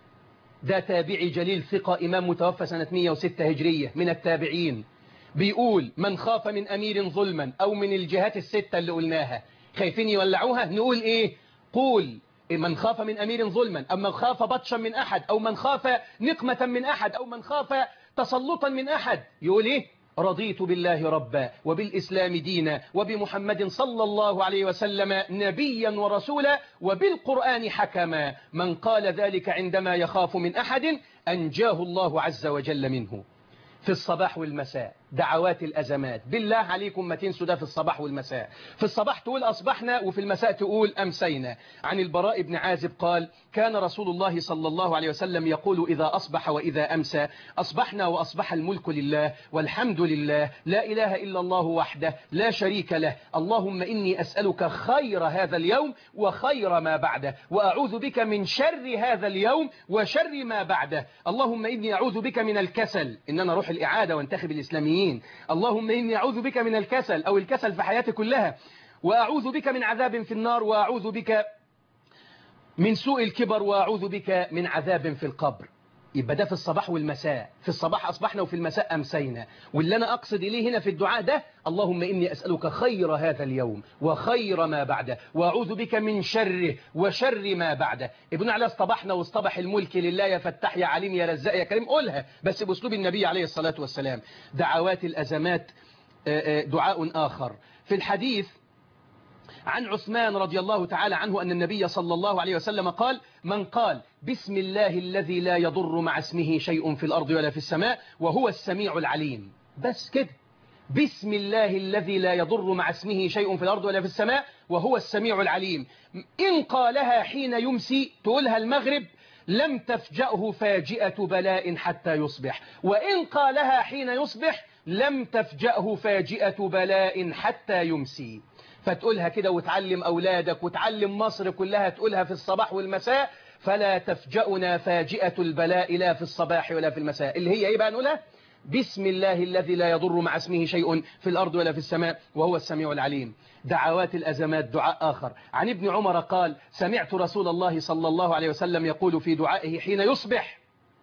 ده تابعي جليل ثقة، إمام متوفى سنة مئة وستة هجرية، من التابعين، بيقول: من خاف من أمير ظلما أو من الجهات الستة اللي قلناها خايفين يولعوها، نقول إيه؟ قول: من خاف من أمير ظلما، أو من خاف بطشا من أحد، أو من خاف نقمة من أحد، أو من خاف تسلطا من أحد، يقول إيه؟ رضيت بالله ربا وبالإسلام دينا وبمحمد صلى الله عليه وسلم نبيا ورسولا وبالقرآن حكما. من قال ذلك عندما يخاف من أحد أنجاه الله عز وجل منه. في الصباح والمساء دعوات الأزمات، بالله عليكم ما تنسوا ده في الصباح والمساء. في الصباح تقول أصبحنا، وفي المساء تقول أمسينا. عن البراء بن عازب قال: كان رسول الله صلى الله عليه وسلم يقول: إذا أصبح وإذا أمسى أصبحنا وأصبح الملك لله والحمد لله لا إله إلا الله وحده لا شريك له، اللهم إني أسألك خير هذا اليوم وخير ما بعده، وأعوذ بك من شر هذا اليوم وشر ما بعده. اللهم إني أعوذ بك من الكسل، إن أنا أروح الإعادة وانتخب الإسلاميين. اللهم إني أعوذ بك من الكسل أو الكسل في حياتي كلها، وأعوذ بك من عذاب في النار، وأعوذ بك من سوء الكبر، وأعوذ بك من عذاب في القبر. يبقى ده في الصباح والمساء. في الصباح أصبحنا وفي المساء أمسينا. واللي أنا أقصد إليه هنا في الدعاء ده: اللهم إني أسألك خير هذا اليوم وخير ما بعده، وأعوذ بك من شره وشر ما بعده. ابن على اصطبحنا واصطبح الملك لله، يا فتح يا عليم يا رزاق يا كريم، قولها بس بأسلوب النبي عليه الصلاة والسلام. دعوات الأزمات دعاء آخر في الحديث عن عثمان رضي الله تعالى عنه أن النبي صلى الله عليه وسلم قال: من قال بسم الله الذي لا يضر مع اسمه شيء في الأرض ولا في السماء وهو السميع العليم، بس كده، بسم الله الذي لا يضر مع اسمه شيء في الأرض ولا في السماء وهو السميع العليم، إن قالها حين يمسي، تقولها المغرب، لم تفجأه فاجئة بلاء حتى يصبح، وإن قالها حين يصبح لم تفجأه فاجئة بلاء حتى يمسي. فتقولها كده وتعلم أولادك وتعلم مصر كلها تقولها في الصباح والمساء، فلا تفجأنا فاجئة البلاء لا في الصباح ولا في المساء، اللي هي إيه بقى نقولها؟ بسم الله الذي لا يضر مع اسمه شيء في الأرض ولا في السماء وهو السميع العليم. دعوات الأزمات دعاء آخر. عن ابن عمر قال: سمعت رسول الله صلى الله عليه وسلم يقول في دعائه حين يصبح: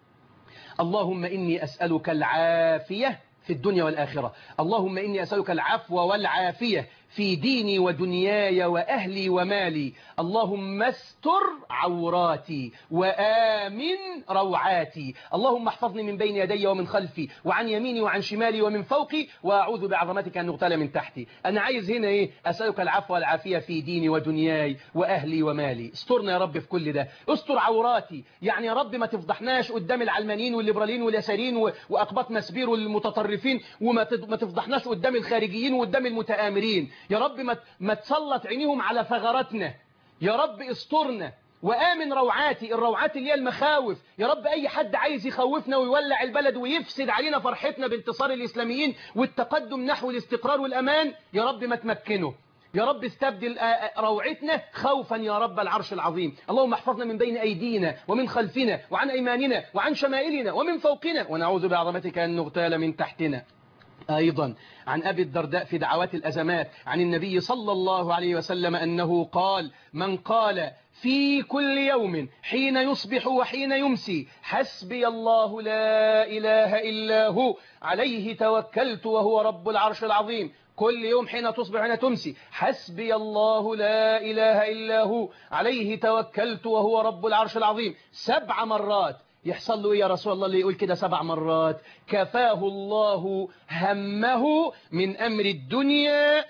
اللهم إني أسألك العافية في الدنيا والآخرة، اللهم إني أسألك العفو والعافية في ديني ودنياي وأهلي ومالي، اللهم استر عوراتي وآمن روعاتي، اللهم احفظني من بين يدي ومن خلفي وعن يميني وعن شمالي ومن فوقي، وأعوذ بعظمتك أن نغتال من تحتي. أنا عايز هنا إيه؟ أسألك العفو والعافية في ديني ودنياي وأهلي ومالي. استرنا يا رب في كل ده، استر عوراتي، يعني يا رب ما تفضحناش قدام العلمانيين والليبراليين واليساريين وأقباط مسبير والمتطرفين، وما تفضحناش قدام الخارجيين وقدام المتآمرين. يا رب ما تسلط عينيهم على ثغراتنا، يا رب استرنا وآمن روعاتي، الروعات اللي هي المخاوف، يا رب أي حد عايز يخوفنا ويولع البلد ويفسد علينا فرحتنا بانتصار الإسلاميين والتقدم نحو الاستقرار والأمان، يا رب ما تمكنه، يا رب استبدل روعتنا خوفا يا رب العرش العظيم. اللهم احفظنا من بين أيدينا ومن خلفنا وعن أيماننا وعن شمائلنا ومن فوقنا، ونعوذ بعظمتك أن نغتال من تحتنا. أيضا عن أبي الدرداء في دعوات الأزمات عن النبي صلى الله عليه وسلم أنه قال: من قال في كل يوم حين يصبح وحين يمسي حسبي الله لا إله إلا هو عليه توكلت وهو رب العرش العظيم، كل يوم حين تصبح وحين تمسي حسبي الله لا إله إلا هو عليه توكلت وهو رب العرش العظيم سبع مرات. يحصل له إيه يا رسول الله اللي يقول كده سبع مرات؟ كفاه الله همه من أمر الدنيا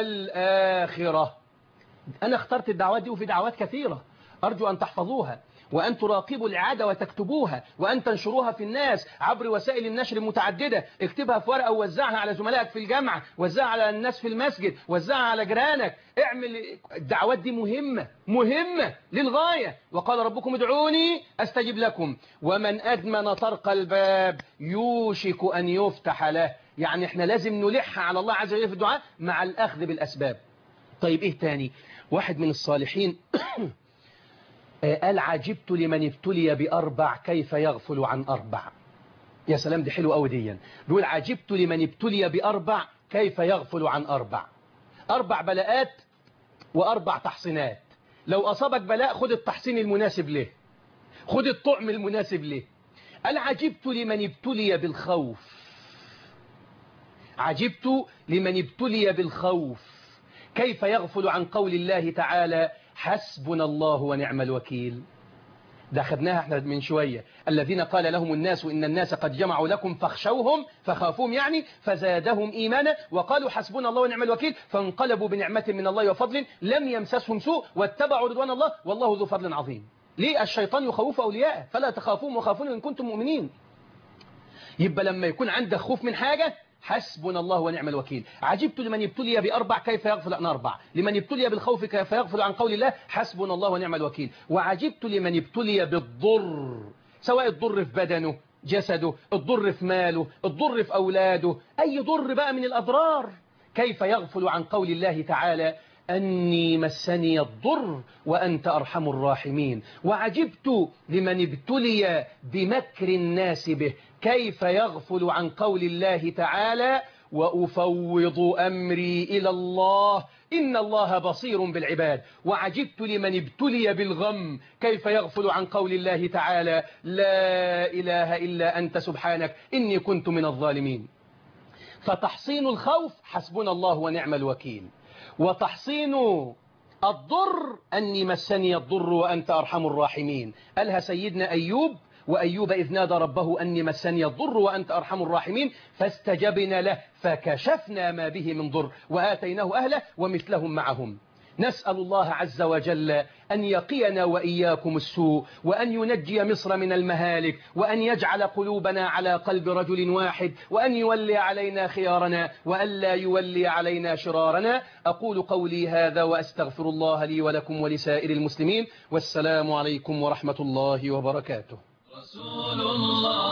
والآخرة. أنا اخترت الدعوات دي وفي دعوات كثيرة، أرجو أن تحفظوها وأن تراقبوا الإعادة وتكتبوها وأن تنشروها في الناس عبر وسائل النشر المتعددة. اكتبها في ورقة ووزعها على زملائك في الجامعة، وزعها على الناس في المسجد، وزعها على جيرانك. اعمل الدعوات دي مهمة مهمة للغاية. وقال ربكم ادعوني أستجب لكم ومن أدمن طرق الباب يوشك أن يفتح له. يعني احنا لازم نلح على الله عز وجل في الدعاء مع الأخذ بالأسباب. طيب ايه تاني؟ واحد من الصالحين قال: عجبت لمن ابتلي بأربع كيف يغفل عن أربع. يا سلام، دي حلوة قوي دي. بيقول: عجبت لمن ابتلي بأربع كيف يغفل عن أربع. أربع بلاءات وأربع تحصينات. لو أصابك بلاء خد التحصين المناسب له، خد الطعم المناسب له. قال: عجبت لمن ابتلي بالخوف. عجبت لمن ابتلي بالخوف كيف يغفل عن قول الله تعالى: حسبنا الله ونعم الوكيل. ده خدناها احنا من شوية. الذين قال لهم الناس إن الناس قد جمعوا لكم فاخشوهم فخافوهم، يعني فزادهم إيمانا وقالوا حسبنا الله ونعم الوكيل، فانقلبوا بنعمة من الله وفضل لم يمسسهم سوء واتبعوا رضوان الله والله ذو فضل عظيم. ليه؟ الشيطان يخوف أولياءه فلا تخافوهم وخافون إن كنتم مؤمنين. يبقى لما يكون عندك خوف من حاجة حسبنا الله ونعم الوكيل. عجبت لمن ابتلي بأربع كيف يغفل عن أربع، لمن ابتلي بالخوف كيف يغفل عن قول الله حسبنا الله ونعم الوكيل. وعجبت لمن ابتلي بالضر، سواء الضر في بدنه جسده، الضر في ماله، الضر في أولاده، أي ضر بقى من الأضرار، كيف يغفل عن قول الله تعالى أني مسني الضر وأنت أرحم الراحمين. وعجبت لمن ابتلي بمكر الناس به، كيف يغفل عن قول الله تعالى وأفوض أمري إلى الله إن الله بصير بالعباد. وعجبت لمن ابتلي بالغم، كيف يغفل عن قول الله تعالى لا إله إلا أنت سبحانك إني كنت من الظالمين. فتحصين الخوف حسبنا الله ونعم الوكيل، وتحصين الضر أني مسني الضر وأنت أرحم الراحمين. قالها سيدنا أيوب: وأيوب إذ نادى ربه أني مسني الضر وأنت أرحم الراحمين فاستجبنا له فكشفنا ما به من ضر وآتيناه أهله ومثلهم معهم. نسأل الله عز وجل أن يقينا وإياكم السوء، وأن ينجي مصر من المهالك، وأن يجعل قلوبنا على قلب رجل واحد، وأن يولي علينا خيارنا وأن لا يولي علينا شرارنا. أقول قولي هذا وأستغفر الله لي ولكم ولسائر المسلمين، والسلام عليكم ورحمة الله وبركاته.
رسول الله